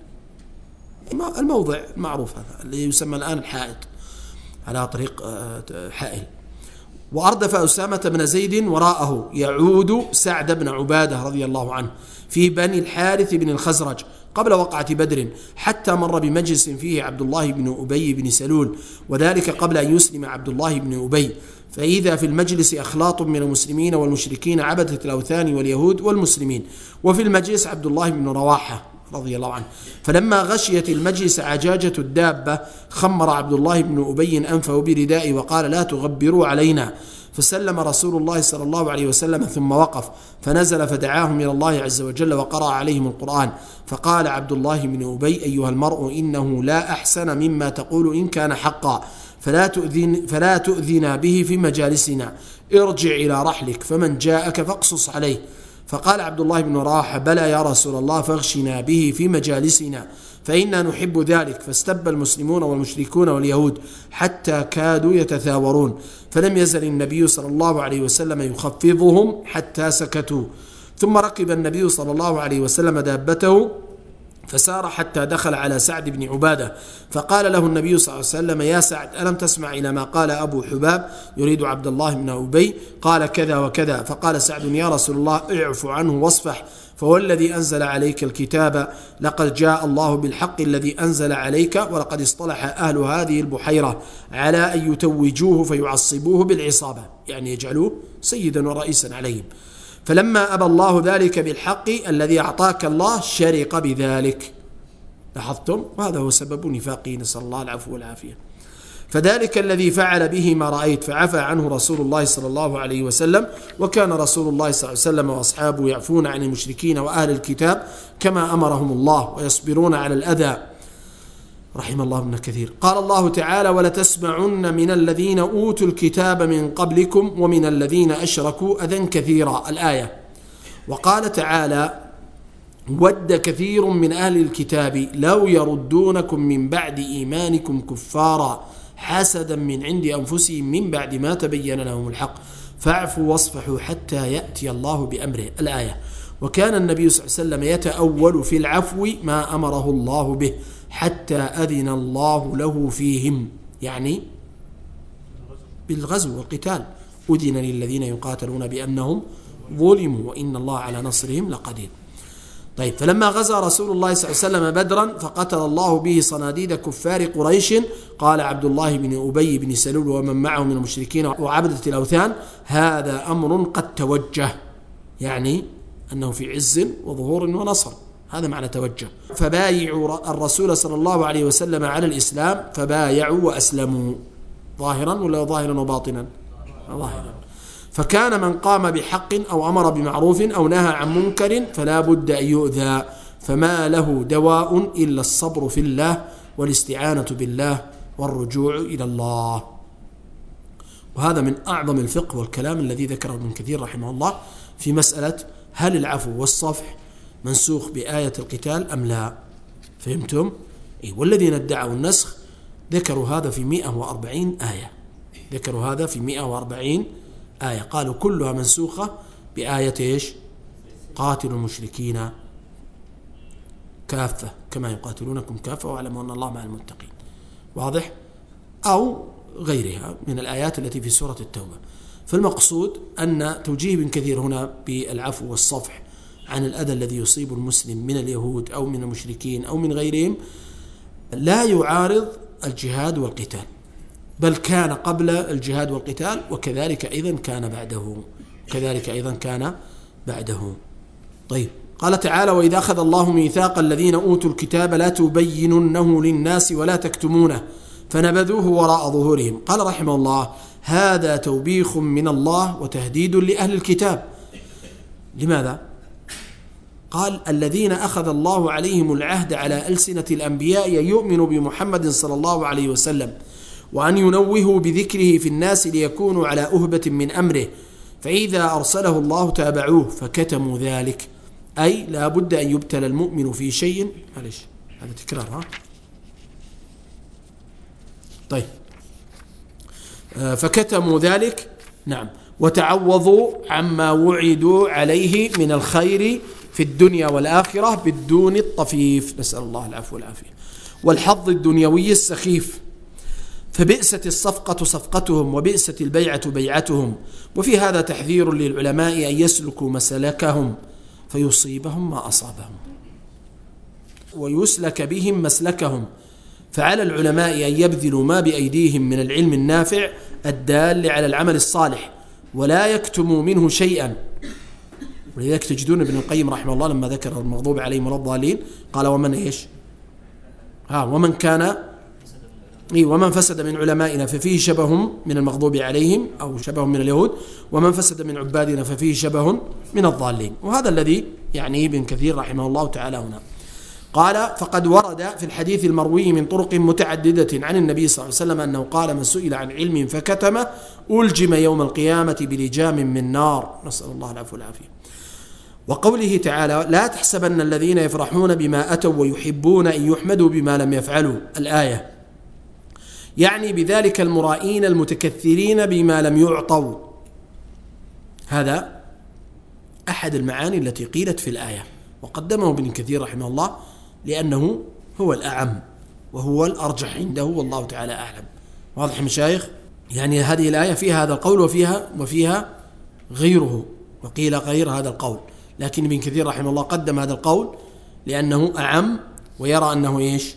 الموضع المعروف هذا اللي يسمى الآن الحائط على طريق حائل. وأردف أسامة بن زيد وراءه يعود سعد بن عبادة رضي الله عنه في بني الحارث بن الخزرج قبل وقعة بدر، حتى مر بمجلس فيه عبد الله بن أبي بن سلول، وذلك قبل أن يسلم عبد الله بن أبي، فإذا في المجلس أخلاط من المسلمين والمشركين عبدة الأوثان واليهود والمسلمين، وفي المجلس عبد الله بن رواحة رضي الله عنه. فلما غشيت المجلس عجاجة الدابة خمر عبد الله بن أبي أنفه بردائه وقال لا تغبروا علينا. فسلم رسول الله صلى الله عليه وسلم ثم وقف فنزل فدعاهم إلى الله عز وجل وقرأ عليهم القرآن. فقال عبد الله بن أبي أيها المرء إنه لا أحسن مما تقول إن كان حقا فلا تؤذنا به في مجالسنا، ارجع إلى رحلك فمن جاءك فاقصص عليه. فقال عبد الله بن رواحة بلى يا رسول الله فاغشنا به في مجالسنا فإنا نحب ذلك. فاستب المسلمون والمشركون واليهود حتى كادوا يتثاورون، فلم يزل النبي صلى الله عليه وسلم يخفضهم حتى سكتوا. ثم ركب النبي صلى الله عليه وسلم دابته فسار حتى دخل على سعد بن عبادة فقال له النبي صلى الله عليه وسلم يا سعد ألم تسمع إلى ما قال أبو حباب يريد عبد الله بن أبي قال كذا وكذا. فقال سعد يا رسول الله اعف عنه واصفح فهو الذي أنزل عليك الكتاب لقد جاء الله بالحق الذي أنزل عليك ولقد اصطلح أهل هذه البحيرة على أن يتوجوه فيعصبوه بالعصابة، يعني يجعلوه سيدا ورئيسا عليهم. فلما أبى الله ذلك بالحق الذي أعطاك الله شرق بذلك. لاحظتم؟ وهذا هو سبب نفاقه، نسأل الله العفو والعافية. فذلك الذي فعل به ما رأيت فعفى عنه رسول الله صلى الله عليه وسلم. وكان رسول الله صلى الله عليه وسلم وأصحابه يعفون عن المشركين وأهل الكتاب كما أمرهم الله ويصبرون على الأذى. رحم الله ابن كثير. قال الله تعالى ولتسمعن من الذين أوتوا الكتاب من قبلكم ومن الذين أشركوا أذى كثيرا الآية. وقال تعالى ود كثير من أهل الكتاب لو يردونكم من بعد إيمانكم كفارا حسدا من عند أنفسهم من بعد ما تبين لهم الحق فاعفوا واصفحوا حتى يأتي الله بأمره الآية. وكان النبي صلى الله عليه وسلم يتأول في العفو ما أمره الله به حتى أذن الله له فيهم، يعني بالغزو والقتال. أذن للذين يقاتلون بأنهم ظلموا وإن الله على نصرهم لقدير. طيب، فلما غزا رسول الله صلى الله عليه وسلم بدرا فقتل الله به صناديد كفار قريش قال عبد الله بن أبي بن سلول ومن معه من المشركين وعبدة الأوثان هذا أمر قد توجه، يعني أنه في عز وظهور ونصر، هذا معنى توجه. فبايعوا الرسول صلى الله عليه وسلم على الإسلام فبايعوا وأسلموا ظاهرا ولا ظاهرا وباطنا؟ ظاهرا. فكان من قام بحق أو أمر بمعروف أو نهى عن منكر فلا بد أن يؤذى، فما له دواء إلا الصبر في الله والاستعانة بالله والرجوع إلى الله. وهذا من أعظم الفقه والكلام الذي ذكره ابن كثير رحمه الله في مسألة هل العفو والصفح منسوخ بآية القتال أم لا؟ فهمتم؟ والذين ادعوا النسخ ذكروا هذا في 140 آية، ذكروا هذا في 140 آية، قالوا كلها منسوخة بآية إيش؟ قاتلوا المشركين كافة كما يقاتلونكم كافة واعلموا أن الله مع المتقين. واضح؟ أو غيرها من الآيات التي في سورة التوبة. فالمقصود أن توجيه ابن كثير هنا بالعفو والصفح عن الأذى الذي يصيب المسلم من اليهود أو من المشركين أو من غيرهم لا يعارض الجهاد والقتال، بل كان قبل الجهاد والقتال وكذلك أيضا كان بعده، كذلك أيضا كان بعده. طيب، قال تعالى وإذا أخذ الله ميثاق الذين أوتوا الكتاب لا تبيننه للناس ولا تكتمونه فنبذوه وراء ظهورهم. قال رحمه الله هذا توبيخ من الله وتهديد لأهل الكتاب. لماذا؟ قال الذين أخذ الله عليهم العهد على ألسنة الأنبياء يؤمنوا بمحمد صلى الله عليه وسلم وأن ينوهوا بذكره في الناس ليكونوا على أهبة من أمره، فإذا أرسله الله تابعوه فكتموا ذلك، أي لا بد أن يبتلى المؤمن في شيء. معلش هذا تكرار ها؟ طيب، فكتموا ذلك، نعم، وتعوضوا عما وعدوا عليه من الخير في الدنيا والآخرة بالدون الطفيف، نسأل الله العفو والعافية، والحظ الدنيوي السخيف. فبئست الصفقة صفقتهم وبئست البيعة بيعتهم. وفي هذا تحذير للعلماء أن يسلكوا مسلكهم فيصيبهم ما أصابهم ويسلك بهم مسلكهم. فعلى العلماء أن يبذلوا ما بأيديهم من العلم النافع الدال على العمل الصالح ولا يكتموا منه شيئا، ولذلك تجدون ابن القيم رحمه الله لما ذكر المغضوب عليهم ولا الضالين قال ومن إيش ومن كان ومن فسد من علمائنا ففيه شبه من المغضوب عليهم أو شبه من اليهود، ومن فسد من عبادنا ففيه شبه من الضالين. وهذا الذي يعني ابن كثير رحمه الله تعالى هنا. قال فقد ورد في الحديث المروي من طرق متعددة عن النبي صلى الله عليه وسلم أنه قال من سئل عن علم فكتمه ألجم يوم القيامة بلجام من نار، نسأل الله العفو والعافية. وقوله تعالى لا تحسبن الذين يفرحون بما أتوا ويحبون أن يحمدوا بما لم يفعلوا، الآية يعني بذلك المرائين المتكثرين بما لم يعطوا. هذا أحد المعاني التي قيلت في الآية، وقدمه ابن كثير رحمه الله لأنه هو الأعم وهو الأرجح عنده والله تعالى أعلم. واضح مشايخ؟ يعني هذه الآية فيها هذا القول وفيها غيره، وقيل غير هذا القول، لكن ابن كثير رحمه الله قدم هذا القول لأنه أعم ويرى أنه إيش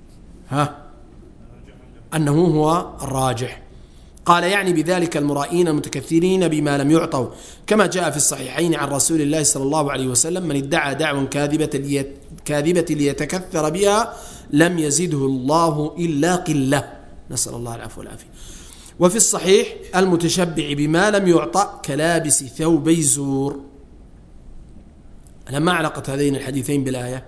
أنه هو الراجح. قال يعني بذلك المرائين المتكثرين بما لم يعطوا، كما جاء في الصحيحين عن رسول الله صلى الله عليه وسلم من ادعى دعوى كاذبة ليتكثر بها لم يزده الله إلا قلة، نسأل الله العفو والعافية. وفي الصحيح المتشبع بما لم يعطى كلابس ثوبي زور. ما علاقة هذين الحديثين بالآية؟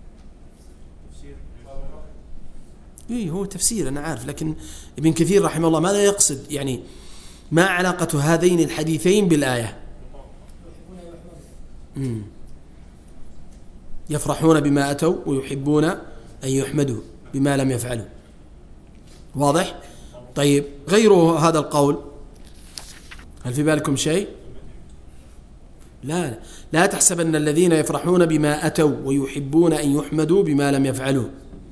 هو تفسير أنا عارف، لكن ابن كثير رحمه الله ماذا يقصد؟ يعني ما علاقة هذين الحديثين بالآية؟ يفرحون بما أتوا ويحبون أن يحمدوا بما لم يفعلوا. واضح؟ طيب غيره هذا القول هل في بالكم شيء؟ لا تحسبن الذين يفرحون بما أتوا ويحبون أن يحمدوا بما لم يفعلوا.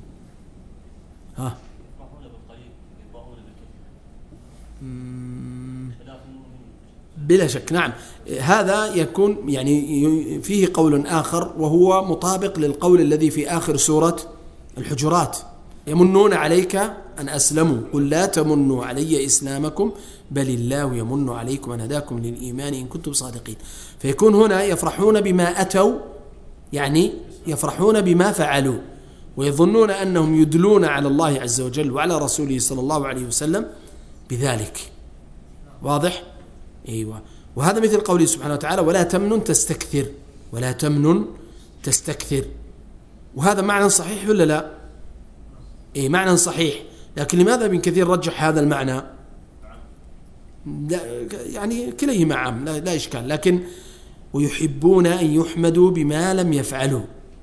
بلا شك نعم، هذا يكون يعني فيه قول آخر وهو مطابق للقول الذي في آخر سورة الحجرات يمنون عليك أن أسلموا قل لا تمنوا علي إسلامكم بل الله يمن عليكم أن هداكم للإيمان إن كنتم صادقين. فيكون هنا يفرحون بما أتوا يعني يفرحون بما فعلوا، ويظنون أنهم يدلون على الله عز وجل وعلى رسوله صلى الله عليه وسلم بذلك. واضح؟ أيوة. وهذا مثل قوله سبحانه وتعالى ولا تمنن تستكثر، ولا تمنن تستكثر، وهذا معنى صحيح ولا لا؟ معنى صحيح، لكن لماذا ابن كثير رجح هذا المعنى؟ يعني كليهما عام لا إشكال، لكن ويحبون أن يحمدوا بما لم يفعلوا.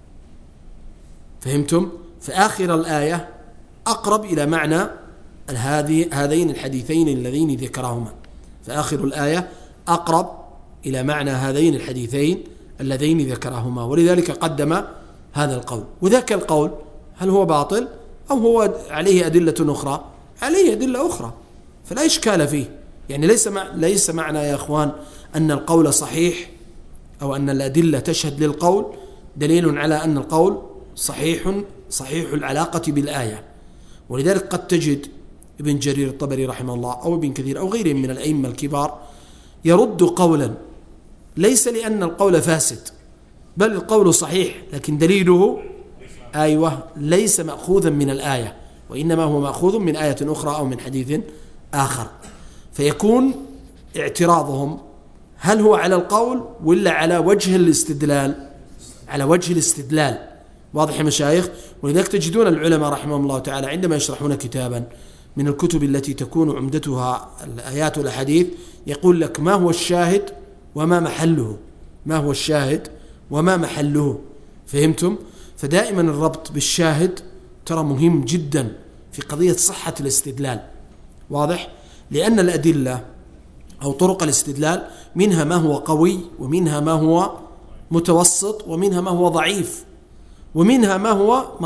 فهمتم؟ فآخر الآية أقرب إلى معنى هذين الحديثين اللذين ذكرهما، فآخر الآية أقرب إلى معنى هذين الحديثين اللذين ذكرهما، ولذلك قدم هذا القول. وذاك القول هل هو باطل أو هو عليه أدلة أخرى؟ عليه أدلة أخرى، فلا إشكال فيه. يعني ليس معنى يا أخوان أن القول صحيح أو أن الأدلة تشهد للقول دليل على أن القول صحيح العلاقة بالآية. ولذلك قد تجد ابن جرير الطبري رحمه الله أو ابن كثير أو غيرهم من الأئمة الكبار يرد قولا ليس لأن القول فاسد، بل القول صحيح لكن دليله ليس مأخوذا من الآية، وإنما هو مأخوذ من آية أخرى أو من حديث آخر. فيكون اعتراضهم هل هو على القول ولا على وجه الاستدلال؟ على وجه الاستدلال. واضح يا مشايخ؟ ولذلك تجدون العلماء رحمهم الله تعالى عندما يشرحون كتابا من الكتب التي تكون عمدتها الآيات والأحاديث يقول لك ما هو الشاهد وما محله، ما هو الشاهد وما محله. فهمتم؟ فدائما الربط بالشاهد ترى مهم جدا في قضية صحة الاستدلال. واضح؟ لأن الأدلة أو طرق الاستدلال منها ما هو قوي ومنها ما هو متوسط ومنها ما هو ضعيف ومنها ما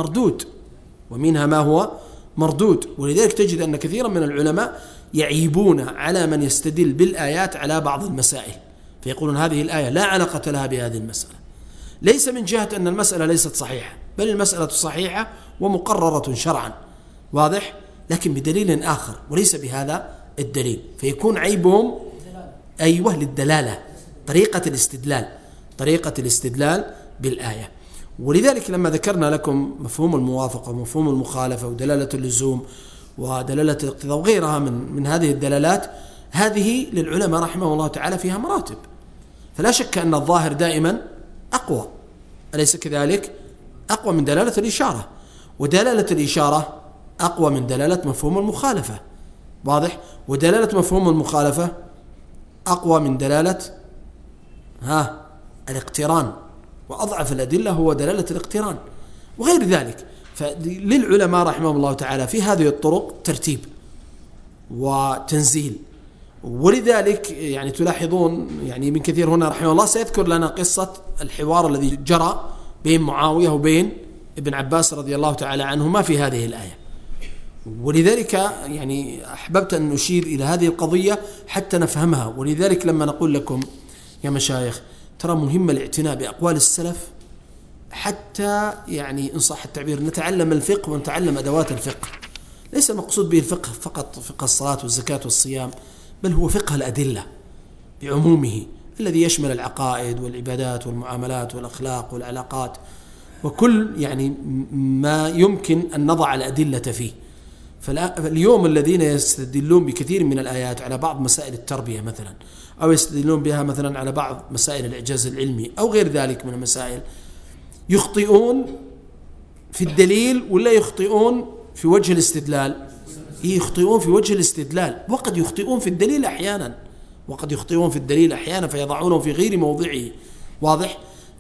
هو مردود ولذلك تجد أن كثيرا من العلماء يعيبون على من يستدل بالآيات على بعض المسائل، فيقولون هذه الآية لا علاقة لها بهذه المسألة، ليس من جهة أن المسألة ليست صحيحة، بل المسألة صحيحة ومقررة شرعا. واضح؟ لكن بدليل آخر وليس بهذا الدليل، فيكون عيبهم للدلالة، طريقة الاستدلال، طريقة الاستدلال بالآية. ولذلك لما ذكرنا لكم مفهوم الموافقة ومفهوم المخالفة ودلالة اللزوم ودلالة الاقتضاء وغيرها من هذه الدلالات، هذه للعلماء رحمه الله تعالى فيها مراتب. فلا شك أن الظاهر دائما أقوى، أليس كذلك؟ أقوى من دلالة الإشارة، ودلالة الإشارة أقوى من دلالة مفهوم المخالفة، واضح؟ ودلالة مفهوم المخالفة أقوى من دلالة الاقتران، وأضعف الأدلة هو دلالة الاقتران وغير ذلك. فللعلماء رحمه الله تعالى في هذه الطرق ترتيب وتنزيل. ولذلك يعني تلاحظون يعني ابن كثير هنا رحمه الله سيذكر لنا قصة الحوار الذي جرى بين معاوية وبين ابن عباس رضي الله تعالى عنهما في هذه الآية. ولذلك يعني أحببت أن نشير إلى هذه القضية حتى نفهمها. ولذلك لما نقول لكم يا مشايخ ترى مهم الاعتناء بأقوال السلف حتى يعني إن صح التعبير نتعلم الفقه ونتعلم أدوات الفقه. ليس المقصود به الفقه فقط فقه الصلاة والزكاة والصيام، بل هو فقه الأدلة بعمومه الذي يشمل العقائد والعبادات والمعاملات والأخلاق والعلاقات وكل يعني ما يمكن أن نضع الأدلة فيه. فاليوم الذين يستدلون بكثير من الآيات على بعض مسائل التربية مثلا، أو يستدلون بها مثلا على بعض مسائل الإعجاز العلمي أو غير ذلك من المسائل، يخطئون في الدليل ولا يخطئون في وجه الاستدلال؟ يخطئون في وجه الاستدلال، وقد يخطئون في الدليل أحيانا، وقد يخطئون في الدليل أحيانا فيضعونه في غير موضعه، واضح؟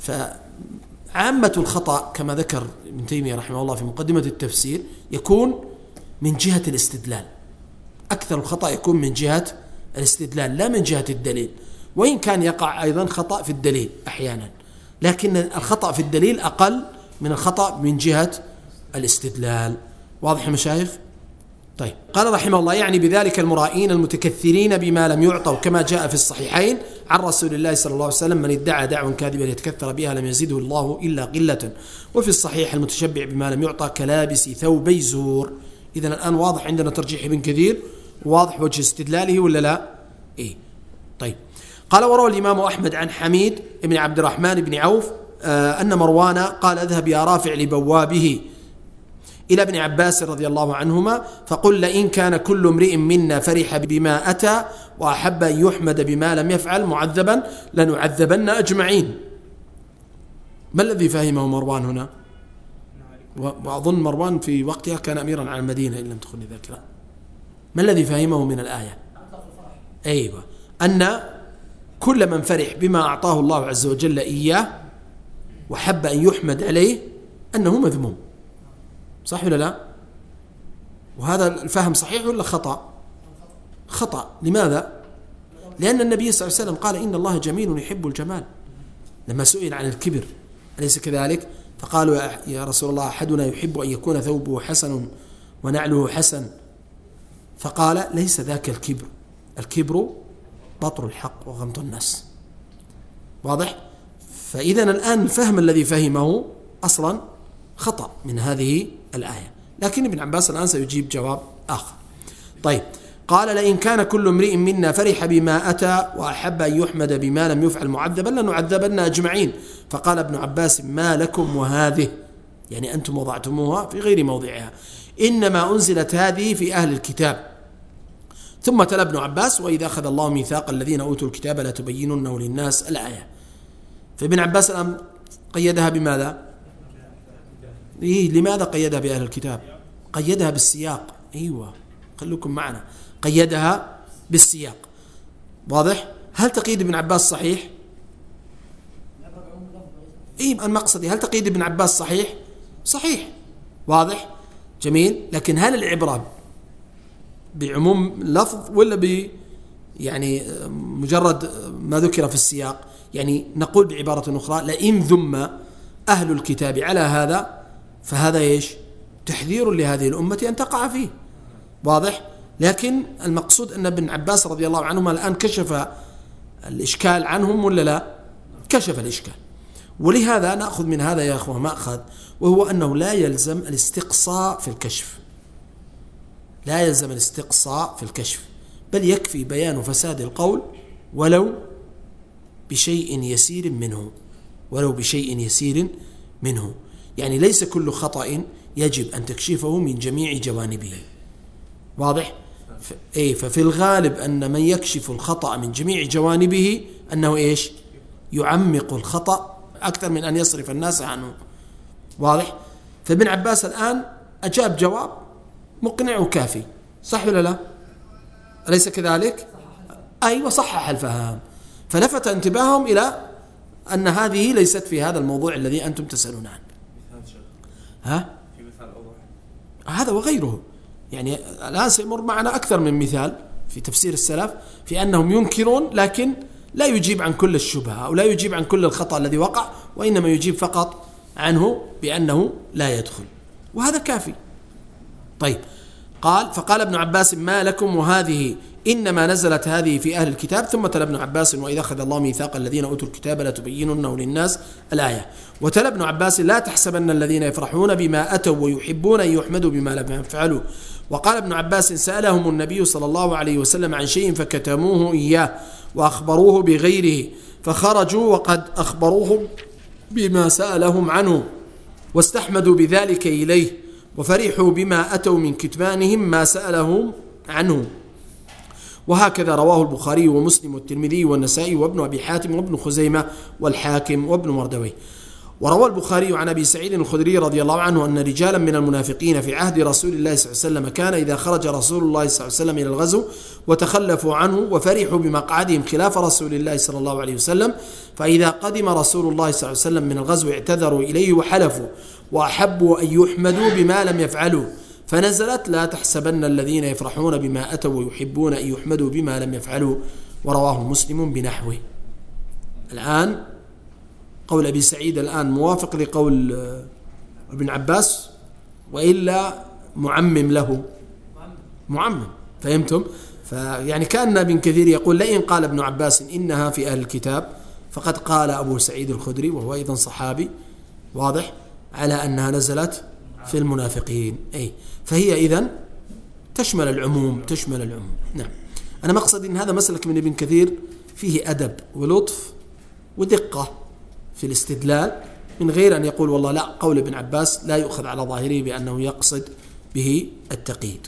فعامة الخطأ كما ذكر ابن تيمية رحمه الله في مقدمة التفسير يكون من جهة الاستدلال، أكثر الخطأ يكون من جهة الاستدلال لا من جهة الدليل، وإن كان يقع أيضا خطأ في الدليل أحيانا، لكن الخطأ في الدليل أقل من الخطأ من جهة الاستدلال. واضح يا مشايخ؟ طيب قال رحمه الله يعني بذلك المرائين المتكثرين بما لم يعطوا، كما جاء في الصحيحين عن رسول الله صلى الله عليه وسلم من ادعى دعوى كاذبا يتكثر بها لم يزده الله إلا قلة. وفي الصحيح المتشبع بما لم يعطى كلابس ثوبي زور. إذن الآن واضح عندنا ترجيح ابن كثير، واضح وجه استدلاله ولا لا؟ إيه. طيب قال وروى الإمام أحمد عن حميد بن عبد الرحمن بن عوف أن مروان قال اذهب يا رافع لبوابه إلى ابن عباس رضي الله عنهما فقل لئن كان كل امرئ منا فرح بما أتى وأحب أن يحمد بما لم يفعل معذبا لنعذبن أجمعين. ما الذي فهمه مروان هنا؟ وأظن مروان في وقتها كان أميرا على المدينة إن لم تخني ذاكرة. ما الذي فهمه من الآية؟ أيوة، أن كل من فرح بما أعطاه الله عز وجل إياه وحب أن يحمد عليه أنه مذموم، صح ولا لا؟ وهذا الفهم صحيح ولا خطأ؟ خطأ. لماذا؟ لأن النبي صلى الله عليه وسلم قال إن الله جميل يحب الجمال لما سئل عن الكبر، أليس كذلك؟ فقالوا يا رسول الله أحدنا يحب أن يكون ثوبه حسن ونعله حسن، فقال ليس ذاك الكبر، الكبر بطر الحق وغمط الناس. واضح؟ فإذا الآن الفهم الذي فهمه أصلا خطأ من هذه الآية، لكن ابن عباس الآن سيجيب جواب آخر. طيب قال لئن كان كل امرئ منا فرح بما أتى وأحب أن يحمد بما لم يفعل معذبا لنعذبن أجمعين. فقال ابن عباس ما لكم وهذه، يعني أنتم وضعتموها في غير موضعها، إنما أنزلت هذه في أهل الكتاب. ثم تلا ابن عباس وإذا أخذ الله ميثاق الذين أوتوا الكتاب لا تبيننه للناس الآية. فابن عباس الآن قيدها بماذا؟ لماذا قيدها بأهل الكتاب؟ قيدها بالسياق. أيوة خلوكم معنا، قيدها بالسياق. واضح؟ هل تقييد ابن عباس صحيح؟ المقصد هل تقييد ابن عباس صحيح؟ صحيح. واضح؟ جميل. لكن هل العبرة بعموم لفظ ولا يعني مجرد ما ذكر في السياق؟ يعني نقول بعبارة أخرى لئن ذم أهل الكتاب على هذا فهذا إيش؟ تحذير لهذه الأمة أن تقع فيه. واضح؟ لكن المقصود أن ابن عباس رضي الله عنهما الآن كشف الإشكال عنهم ولا لا؟ كشف الإشكال. ولهذا نأخذ من هذا يا أخوة مأخذ، وهو أنه لا يلزم الاستقصاء في الكشف، لا يلزم الاستقصاء في الكشف، بل يكفي بيان فساد القول ولو بشيء يسير منه. ولو بشيء يسير منه. يعني ليس كل خطأ يجب أن تكشفه من جميع جوانبه. واضح؟ ففي الغالب أن من يكشف الخطأ من جميع جوانبه أنه إيش؟ يعمق الخطأ أكثر من أن يصرف الناس عنه. واضح؟ فابن عباس الآن أجاب جواب مقنع وكافي، صح ولا لا؟ أليس كذلك؟ أيوة، صحح الفهم، فلفت انتباههم إلى أن هذه ليست في هذا الموضوع الذي أنتم تسألون عنه. ها؟
في مثال أوضح
هذا وغيره. يعني الآن سيمر معنا أكثر من مثال في تفسير السلف في أنهم ينكرون لكن لا يجيب عن كل الشبهة أو لا يجيب عن كل الخطأ الذي وقع، وإنما يجيب فقط عنه بأنه لا يدخل، وهذا كافي. طيب، فقال ابن عباس: ما لكم وهذه إنما نزلت هذه في أهل الكتاب. ثم تلا ابن عباس: وإذا أخذ الله ميثاق الذين أوتوا الكتاب لتبيننه للناس، الآية. وتلا ابن عباس: لا تحسبن الذين يفرحون بما أتوا ويحبون أن يحمدوا بما لم يفعلوا. وقال ابن عباس: سألهم النبي صلى الله عليه وسلم عن شيء فكتموه إياه وأخبروه بغيره، فخرجوا وقد أخبروهم بما سألهم عنه واستحمدوا بذلك إليه، وفرحوا بما أتوا من كتمانهم ما سألهم عنه. وهكذا رواه البخاري ومسلم والترمذي والنسائي وابن أبي حاتم وابن خزيمة والحاكم وابن مردويه. وروى البخاري عن أبي سعيد الخدري رضي الله عنه أن رجالا من المنافقين في عهد رسول الله صلى الله عليه وسلم كان إذا خرج رسول الله صلى الله عليه وسلم إلى الغزو وتخلفوا عنه وفرحوا بمقعدهم خلاف رسول الله صلى الله عليه وسلم، فإذا قدم رسول الله صلى الله عليه وسلم من الغزو اعتذروا إليه وحلفوا وأحبوا أن يحمدوا بما لم يفعلوا، فنزلت: لا تحسبن الذين يفرحون بما أتوا ويحبون أن يحمدوا بما لم يفعلوا. ورواه مسلم بنحوه. الآن قول أبي سعيد الآن موافق لقول ابن عباس، وإلا معمم له، معمم. فهمتم؟ فيعني كأن ابن كثير يقول: لئن قال ابن عباس إنها في أهل الكتاب فقد قال أبو سعيد الخدري وهو أيضا صحابي، واضح، على أنها نزلت في المنافقين. فهي إذن تشمل العموم. نعم. أنا مقصد إن هذا مسلك من ابن كثير فيه أدب ولطف ودقة في الاستدلال، من غير أن يقول والله لا، قول ابن عباس لا يؤخذ على ظاهره بأنه يقصد به التقييد.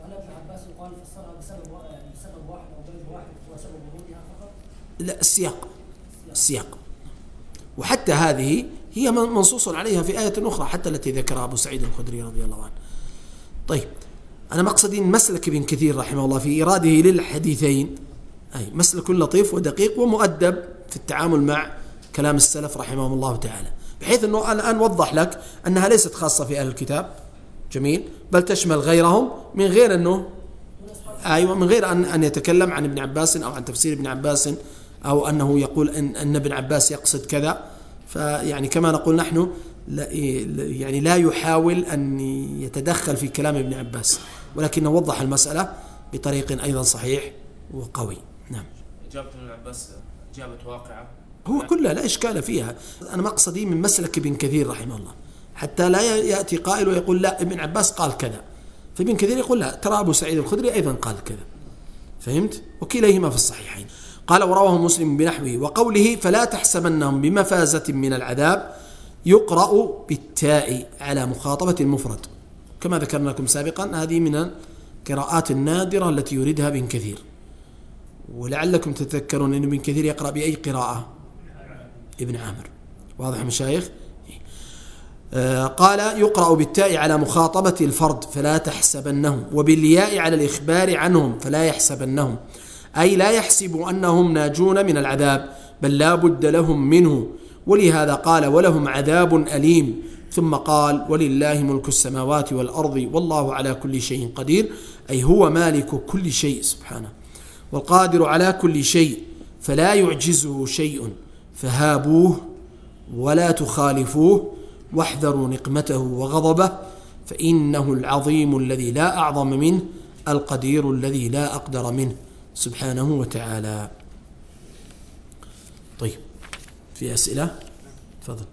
لا، السياق. وحتى هذه هي منصوص عليها في آية أخرى حتى التي ذكرها أبو سعيد الخدري رضي الله عنه. طيب، أنا مقصدي مسلك ابن كثير رحمه الله في إيراده للحديثين مسلك لطيف ودقيق ومؤدب في التعامل مع كلام السلف رحمهم الله تعالى، بحيث أنه الآن وضح لك أنها ليست خاصة في أهل الكتاب، جميل، بل تشمل غيرهم، من غير أنه من غير أن يتكلم عن ابن عباس أو عن تفسير ابن عباس أو أنه يقول أن ابن عباس يقصد كذا. فيعني كما نقول نحن يعني لا يحاول أن يتدخل في كلام ابن عباس، ولكنه وضح المسألة بطريق أيضا صحيح وقوي. نعم.
إجابة ابن عباس إجابة واقعة،
هو كلها لا إشكال فيها. أنا مقصدي من مسلك ابن كثير رحمه الله، حتى لا يأتي قائل ويقول لا ابن عباس قال كذا، فابن كثير يقول لا، ترى أبو سعيد الخدري أيضا قال كذا. فهمت؟ وكليهما في الصحيحين. قال: ورواه مسلم بنحوه. وقوله: فلا تحسبنهم بمفازة من العذاب، يقرأ بالتاء على مخاطبة المفرد، كما ذكرنا لكم سابقا. هذه من القراءات النادرة التي يريدها ابن كثير، ولعلكم تتذكرون أن ابن كثير يقرأ بأي قراءة؟ ابن عامر. واضح مشايخ؟ قال: يقرأ بالتاء على مخاطبة الفرد فلا تحسبنهم، وبالياء على الإخبار عنهم فلا يحسبنهم، أي لا يحسبوا أنهم ناجون من العذاب، بل لا بد لهم منه. ولهذا قال: ولهم عذاب أليم، ثم قال: ولله ملك السماوات والأرض والله على كل شيء قدير، أي هو مالك كل شيء سبحانه والقادر على كل شيء، فلا يعجزه شيء، فهابوه ولا تخالفوه، واحذروا نقمته وغضبه، فإنه العظيم الذي لا أعظم منه، القدير الذي لا أقدر منه سبحانه وتعالى. طيب، في أسئلة؟ تفضل.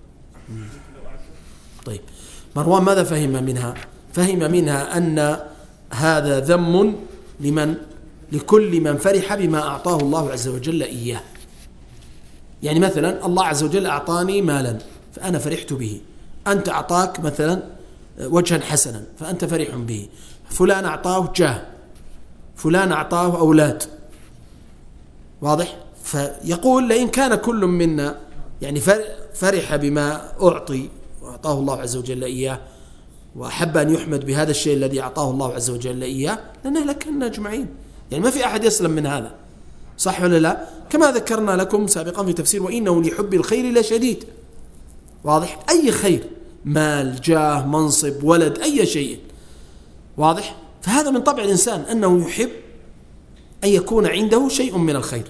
طيب، مروان ماذا فهم منها؟ فهم منها أن هذا ذم لكل من فرح بما أعطاه الله عز وجل إياه، يعني مثلا الله عز وجل أعطاني مالا فأنا فرحت به، أنت أعطاك مثلا وجها حسنا فأنت فرح به، فلان أعطاه جاه، فلان أعطاه أولاد، واضح؟ فيقول لئن كان كل منا يعني فرح بما أعطي وأعطاه الله عز وجل إياه وأحب أن يحمد بهذا الشيء الذي أعطاه الله عز وجل إياه لنهلكن أجمعين. يعني ما في أحد يسلم من هذا، صح ولا لا؟ كما ذكرنا لكم سابقا في تفسير وإنه لحب الخير لشديد، واضح؟ أي خير، مال، جاه، منصب، ولد، أي شيء، واضح؟ فهذا من طبع الإنسان أنه يحب أن يكون عنده شيء من الخير،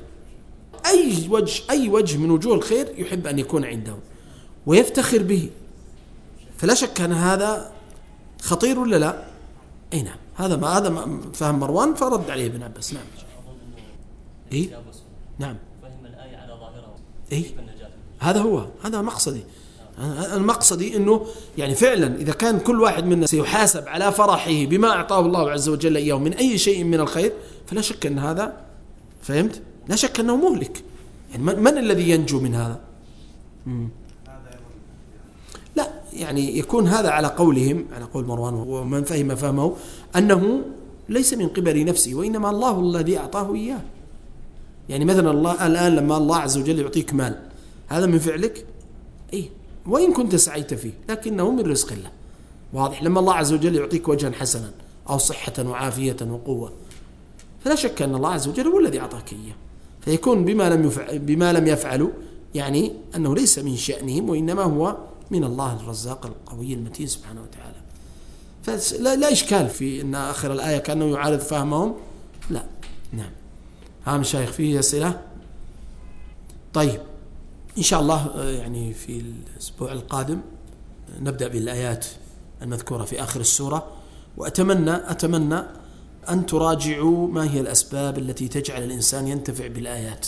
أي وجه من وجوه الخير يحب أن يكون عنده ويفتخر به. فلا شك أن هذا خطير ولا لا؟ أي نعم، هذا فهم مروان فرد عليه ابن عباس. نعم. إيه؟ نعم.
فهم الآية على ظاهرها.
إيه؟ هذا مقصدي. المقصدي أنه يعني فعلا إذا كان كل واحد منا سيحاسب على فرحه بما أعطاه الله عز وجل إياه من أي شيء من الخير، فلا شك أن هذا، فهمت؟ لا شك أنه مهلك. يعني من الذي ينجو من هذا؟ لا، يعني يكون هذا على قولهم، على قول مروان ومن فهم فهمه، أنه ليس من قبل نفسه وإنما الله الذي أعطاه إياه. يعني مثلا الله الآن لما الله عز وجل يعطيك مال، هذا من فعلك؟ إيه، وإن كنت سعيت فيه لكنه من رزق الله، واضح؟ لما الله عز وجل يعطيك وجها حسنا أو صحة وعافية وقوة، فلا شك أن الله عز وجل هو الذي أعطاك إياه، فيكون بما لم يفعلوا يعني أنه ليس من شأنهم وإنما هو من الله الرزاق القوي المتين سبحانه وتعالى. فلا إشكال في أن آخر الآية كأنه يعارض فهمهم، لا. نعم. مشايخ فيه أسئلة؟ طيب إن شاء الله يعني في الأسبوع القادم نبدأ بالآيات المذكورة في آخر السورة، وأتمنى أن تراجعوا ما هي الأسباب التي تجعل الإنسان ينتفع بالآيات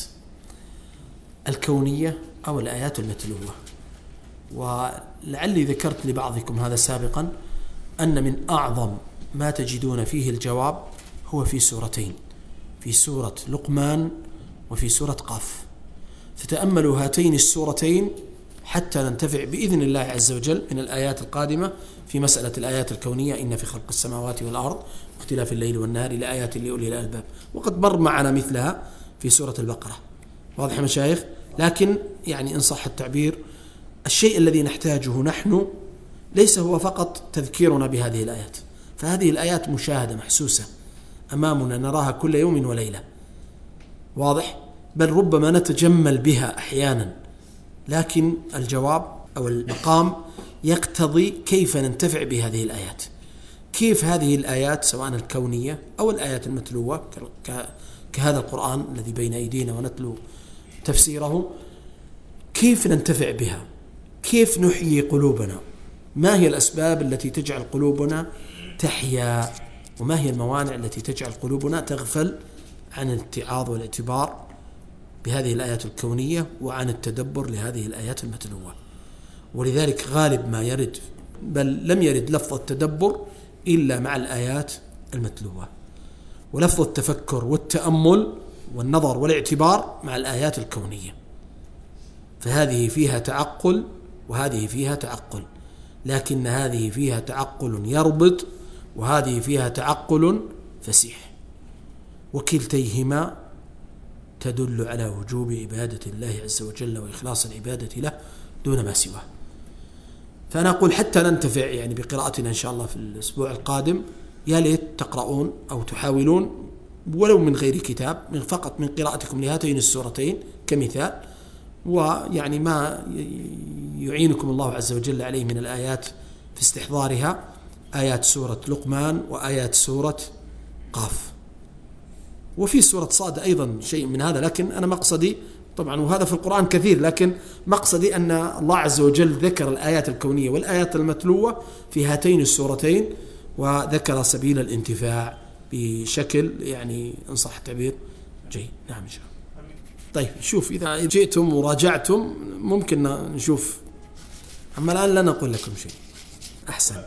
الكونية أو الآيات المتلوة. ولعلي ذكرت لبعضكم هذا سابقا، أن من أعظم ما تجدون فيه الجواب هو في سورتين، في سورة لقمان وفي سورة قاف. فتأملوا هاتين السورتين حتى ننتفع بإذن الله عز وجل من الآيات القادمة في مسألة الآيات الكونية، إن في خلق السماوات والأرض واختلاف الليل والنهار لآيات لأولي الألباب، وقد مر معنا مثلها في سورة البقرة، واضح يا مشايخ؟ لكن يعني إن صح التعبير الشيء الذي نحتاجه نحن ليس هو فقط تذكيرنا بهذه الآيات، فهذه الآيات مشاهدة محسوسة أمامنا نراها كل يوم وليلة، واضح؟ بل ربما نتجمل بها أحيانا، لكن الجواب أو المقام يقتضي كيف ننتفع بهذه الآيات، كيف هذه الآيات سواء الكونية أو الآيات المتلوة كهذا القرآن الذي بين أيدينا ونتلو تفسيره، كيف ننتفع بها، كيف نحيي قلوبنا، ما هي الأسباب التي تجعل قلوبنا تحيا، وما هي الموانع التي تجعل قلوبنا تغفل عن الاتعاظ والاعتبار بهذه الآيات الكونية وعن التدبر لهذه الآيات المتلوة. ولذلك غالب ما يرد، بل لم يرد لفظ التدبر إلا مع الآيات المتلوة، ولفظ التفكر والتأمل والنظر والاعتبار مع الآيات الكونية. فهذه فيها تعقل وهذه فيها تعقل، لكن هذه فيها تعقل يربط وهذه فيها تعقل فسيح، وكلتيهما تدل على وجوب عبادة الله عز وجل وإخلاص العبادة له دون ما سواه. فأنا أقول حتى ننتفع يعني بقراءتنا إن شاء الله في الأسبوع القادم، يا ليت تقرؤون أو تحاولون ولو من غير كتاب، فقط من قراءتكم لهاتين السورتين كمثال، ويعني ما يعينكم الله عز وجل عليه من الآيات في استحضارها، آيات سورة لقمان وآيات سورة قاف، وفي سورة صاد أيضا شيء من هذا. لكن أنا مقصدي طبعا، وهذا في القرآن كثير، لكن مقصدي أن الله عز وجل ذكر الآيات الكونية والآيات المتلوة في هاتين السورتين، وذكر سبيل الانتفاع بشكل يعني إن صح التعبير جيد. نعم إن شاء الله. طيب شوف، إذا جئتم وراجعتم ممكن نشوف، أما الآن لا نقول لكم شيء أحسن.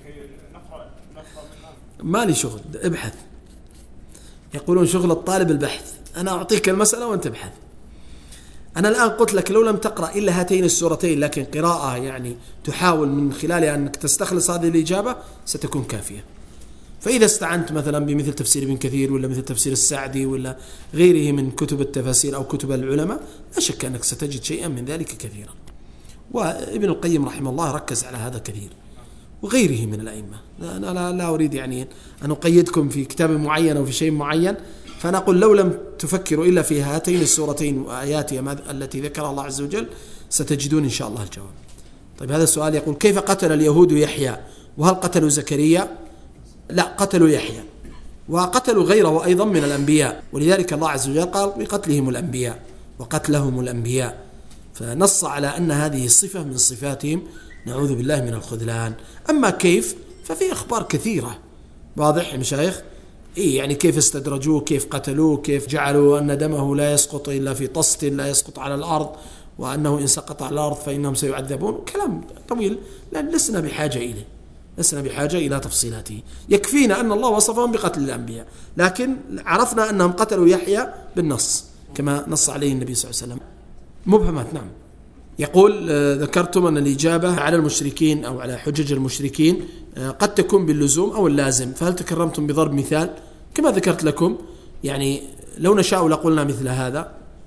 ما لي شغل، ابحث. يقولون شغل الطالب البحث، أنا أعطيك المسألة وأنت ابحث. أنا الآن قلت لك لو لم تقرأ إلا هاتين السورتين لكن قراءة يعني تحاول من خلالها أنك تستخلص هذه الإجابة ستكون كافية. فإذا استعنت مثلا بمثل تفسير ابن كثير ولا مثل تفسير السعدي ولا غيره من كتب التفاسير أو كتب العلماء لا شك أنك ستجد شيئا من ذلك كثيرا. وابن القيم رحمه الله ركز على هذا كثير وغيره من الأئمة. أنا لا أريد يعني أن أقيدكم في كتاب معين أو في شيء معين، فأنا أقول لو لم تفكروا إلا في هاتين السورتين وآياتها التي ذكر الله عز وجل ستجدون إن شاء الله الجواب. طيب هذا السؤال يقول كيف قتل اليهود يحيى وهل قتلوا زكريا؟ لا، قتلوا يحيى وقتلوا غيره أيضا من الأنبياء، ولذلك الله عز وجل قال بقتلهم الأنبياء وقتلهم الأنبياء، فنص على أن هذه صفة من صفاتهم، نعوذ بالله من الخذلان. أما كيف ففي أخبار كثيرة واضح يا مشايخ، يعني كيف استدرجوه، كيف قتلوه، كيف جعلوا أن دمه لا يسقط إلا في طست لا يسقط على الأرض، وأنه إن سقط على الأرض فإنهم سيعذبون، كلام طويل لأن لسنا بحاجة إلى تفصيلاته. يكفينا أن الله وصفهم بقتل الأنبياء، لكن عرفنا أنهم قتلوا يحيى بالنص كما نص عليه النبي صلى الله عليه وسلم. مبهمات. نعم. يقول ذكرتم أن الإجابة على المشركين أو على حجج المشركين قد تكون باللزوم أو اللازم، فهل تكرمتم بضرب مثال؟ كما ذكرت لكم يعني لو نشاء لقلنا مثل هذا،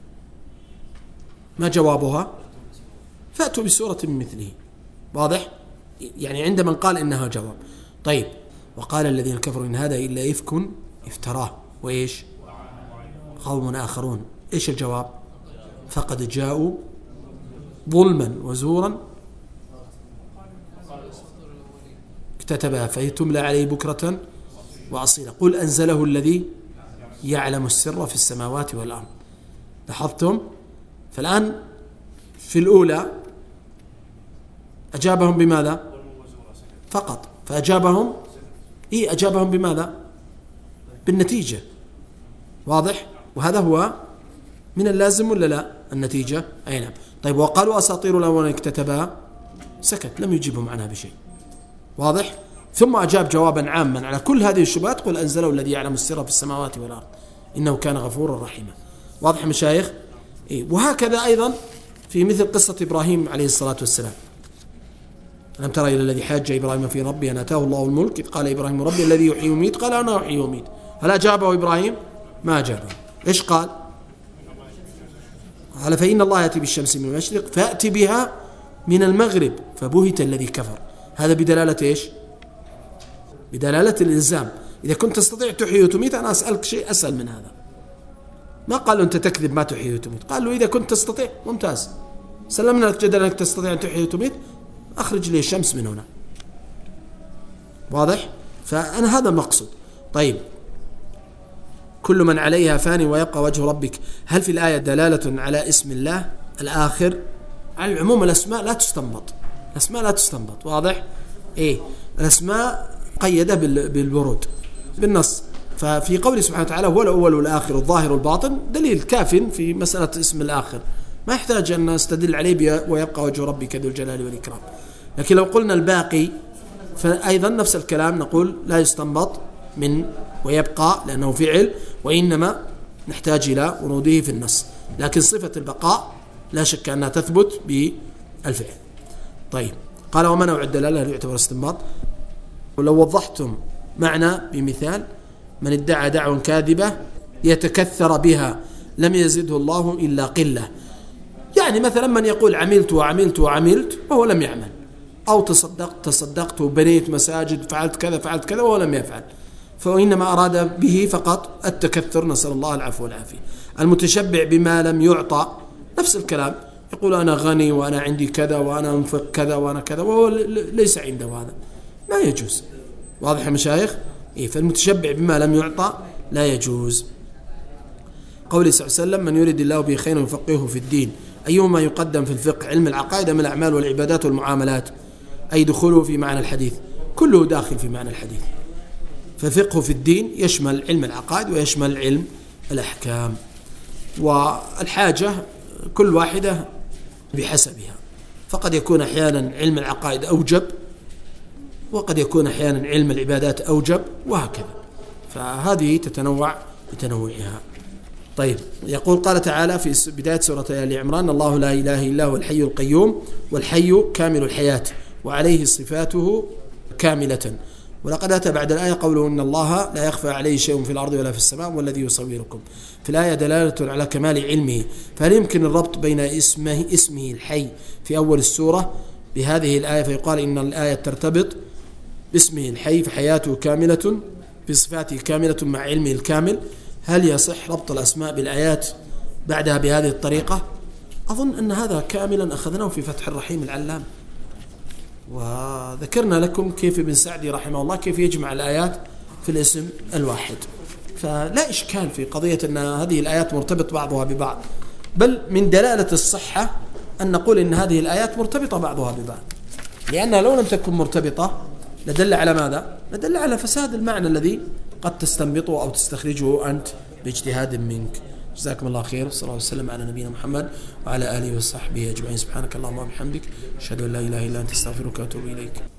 ما جوابها؟ فأتوا بسورة من مثله. واضح؟ يعني عند من قال إنها جواب. طيب وقال الذين كفروا إن هذا إلا إفك افتراه وإيش قوم آخرون. إيش الجواب؟ فقد جاءوا ظلما وزورا اكتتبها فهي تملى عليه بكرة وأصيلا قل أنزله الذي يعلم السر في السماوات والأرض. لاحظتم؟ فالآن في الأولى أجابهم بماذا؟ فقط. فأجابهم أجابهم بماذا؟ بالنتيجة. واضح؟ وهذا هو من اللازم ولا لا؟ النتيجة. أي نعم. طيب وقالوا أساطير الأولين اكتتبها، سكت لم يجيبهم عنها بشيء. واضح؟ ثم أجاب جوابا عاما على كل هذه الشبهات قل أنزله الذي يعلم السر في السماوات والأرض إنه كان غفورا رحيما. واضح يا مشايخ؟ وهكذا أيضا في مثل قصة إبراهيم عليه الصلاة والسلام. ألم ترى إلى الذي حاج إبراهيم في ربه أن آتاه الله الملك إذ قال إبراهيم ربي الذي يحيي ويميت قال أنا أحيي وأميت. هل أجابه إبراهيم؟ ما أجابه. إيش قال؟ قال فإن الله يأتي بالشمس من المشرق فأتي بها من المغرب فبهت الذي كفر. هذا بدلالة إيش؟ بدلالة الإلزام. إذا كنت تستطيع تحيي وتميت أنا أسألك شيء أسهل من هذا. ما قالوا أنت تكذب ما تحيي وتميت، قالوا إذا كنت تستطيع ممتاز، سلمنا لك جدلا أنك تستطيع أن تحيي وتميت، أخرج لي الشمس من هنا. واضح؟ فأنا هذا المقصود. طيب كل من عليها فان ويبقى وجه ربك، هل في الآية دلالة على اسم الله الآخر؟ على العموم الأسماء لا تستنبط. واضح؟ الأسماء قيدة بالورود بالنص. ففي قوله سبحانه وتعالى هو الأول والآخر الظاهر والباطن دليل كاف في مسألة اسم الآخر، ما يحتاج أن نستدل عليه ويبقى وجه ربك ذو الجلال والإكرام. لكن لو قلنا الباقي فأيضا نفس الكلام نقول لا يستنبط من ويبقى لأنه فعل، وإنما نحتاج إلى وروده في النص. لكن صفة البقاء لا شك أنها تثبت بالفعل. طيب قال وما نوع الدلالة هل يعتبر استنباط؟ ولو وضحتم معنى بمثال من ادعى دعوى كاذبة يتكثر بها لم يزده الله إلا قلة. يعني مثلا من يقول عملت وهو لم يعمل، أو تصدقت وبنيت مساجد فعلت كذا وهو لم يفعل، فإنما أراد به فقط التكثر، نسأل الله العفو والعافية. المتشبع بما لم يعطى نفس الكلام، يقول أنا غني وأنا عندي كذا وأنا أنفق كذا وأنا كذا وهو ليس عنده هذا، ما يجوز. واضح يا مشايخ؟ فالمتشبع بما لم يعطى لا يجوز. قوله صلى الله عليه وسلم من يريد الله به خيرا يفقهه في الدين، أيهما يقدم في الفقه؟ علم العقائد من الأعمال والعبادات والمعاملات؟ أي دخوله في معنى الحديث؟ كله داخل في معنى الحديث. ففقه في الدين يشمل علم العقائد ويشمل علم الأحكام، والحاجة كل واحدة بحسبها، فقد يكون أحيانا علم العقائد أوجب، وقد يكون أحيانا علم العبادات أوجب، وهكذا. فهذه تتنوع بتنوعها. طيب يقول قال تعالى في بداية سورة آل عمران: الله لا إله إلا هو الحي القيوم والحي كامل الحياة وعليه صفاته كاملة. ولقد أتى بعد الآية قوله: إن الله لا يخفى عليه شيء في الأرض ولا في السماء والذي يصوركم. في الآية دلالة على كمال علمه، فهل يمكن الربط بين اسمه الحي في أول السورة بهذه الآية فيقال إن الآية ترتبط باسمه الحي فحياته كاملة بصفاته كاملة مع علمه الكامل؟ هل يصح ربط الأسماء بالآيات بعدها بهذه الطريقة؟ أظن أن هذا كاملا أخذناه في فتح الرحيم العلام، وذكرنا لكم كيف ابن سعدي رحمه الله كيف يجمع الآيات في الاسم الواحد. فلا إشكال في قضية أن هذه الآيات مرتبط بعضها ببعض، بل من دلالة الصحة أن نقول إن هذه الآيات مرتبطة بعضها ببعض، لأنها لو لم تكن مرتبطة لدل على ماذا؟ لدل على فساد المعنى الذي قد تستنبطه أو تستخرجه أنت باجتهاد منك. جزاكم الله خير، صلى الله عليه وسلم على نبينا محمد وعلى آله وصحبه أجمعين. سبحانك اللهم وبحمدك، أشهد أن لا إله إلا أنت، أستغفرك وأتوب إليك.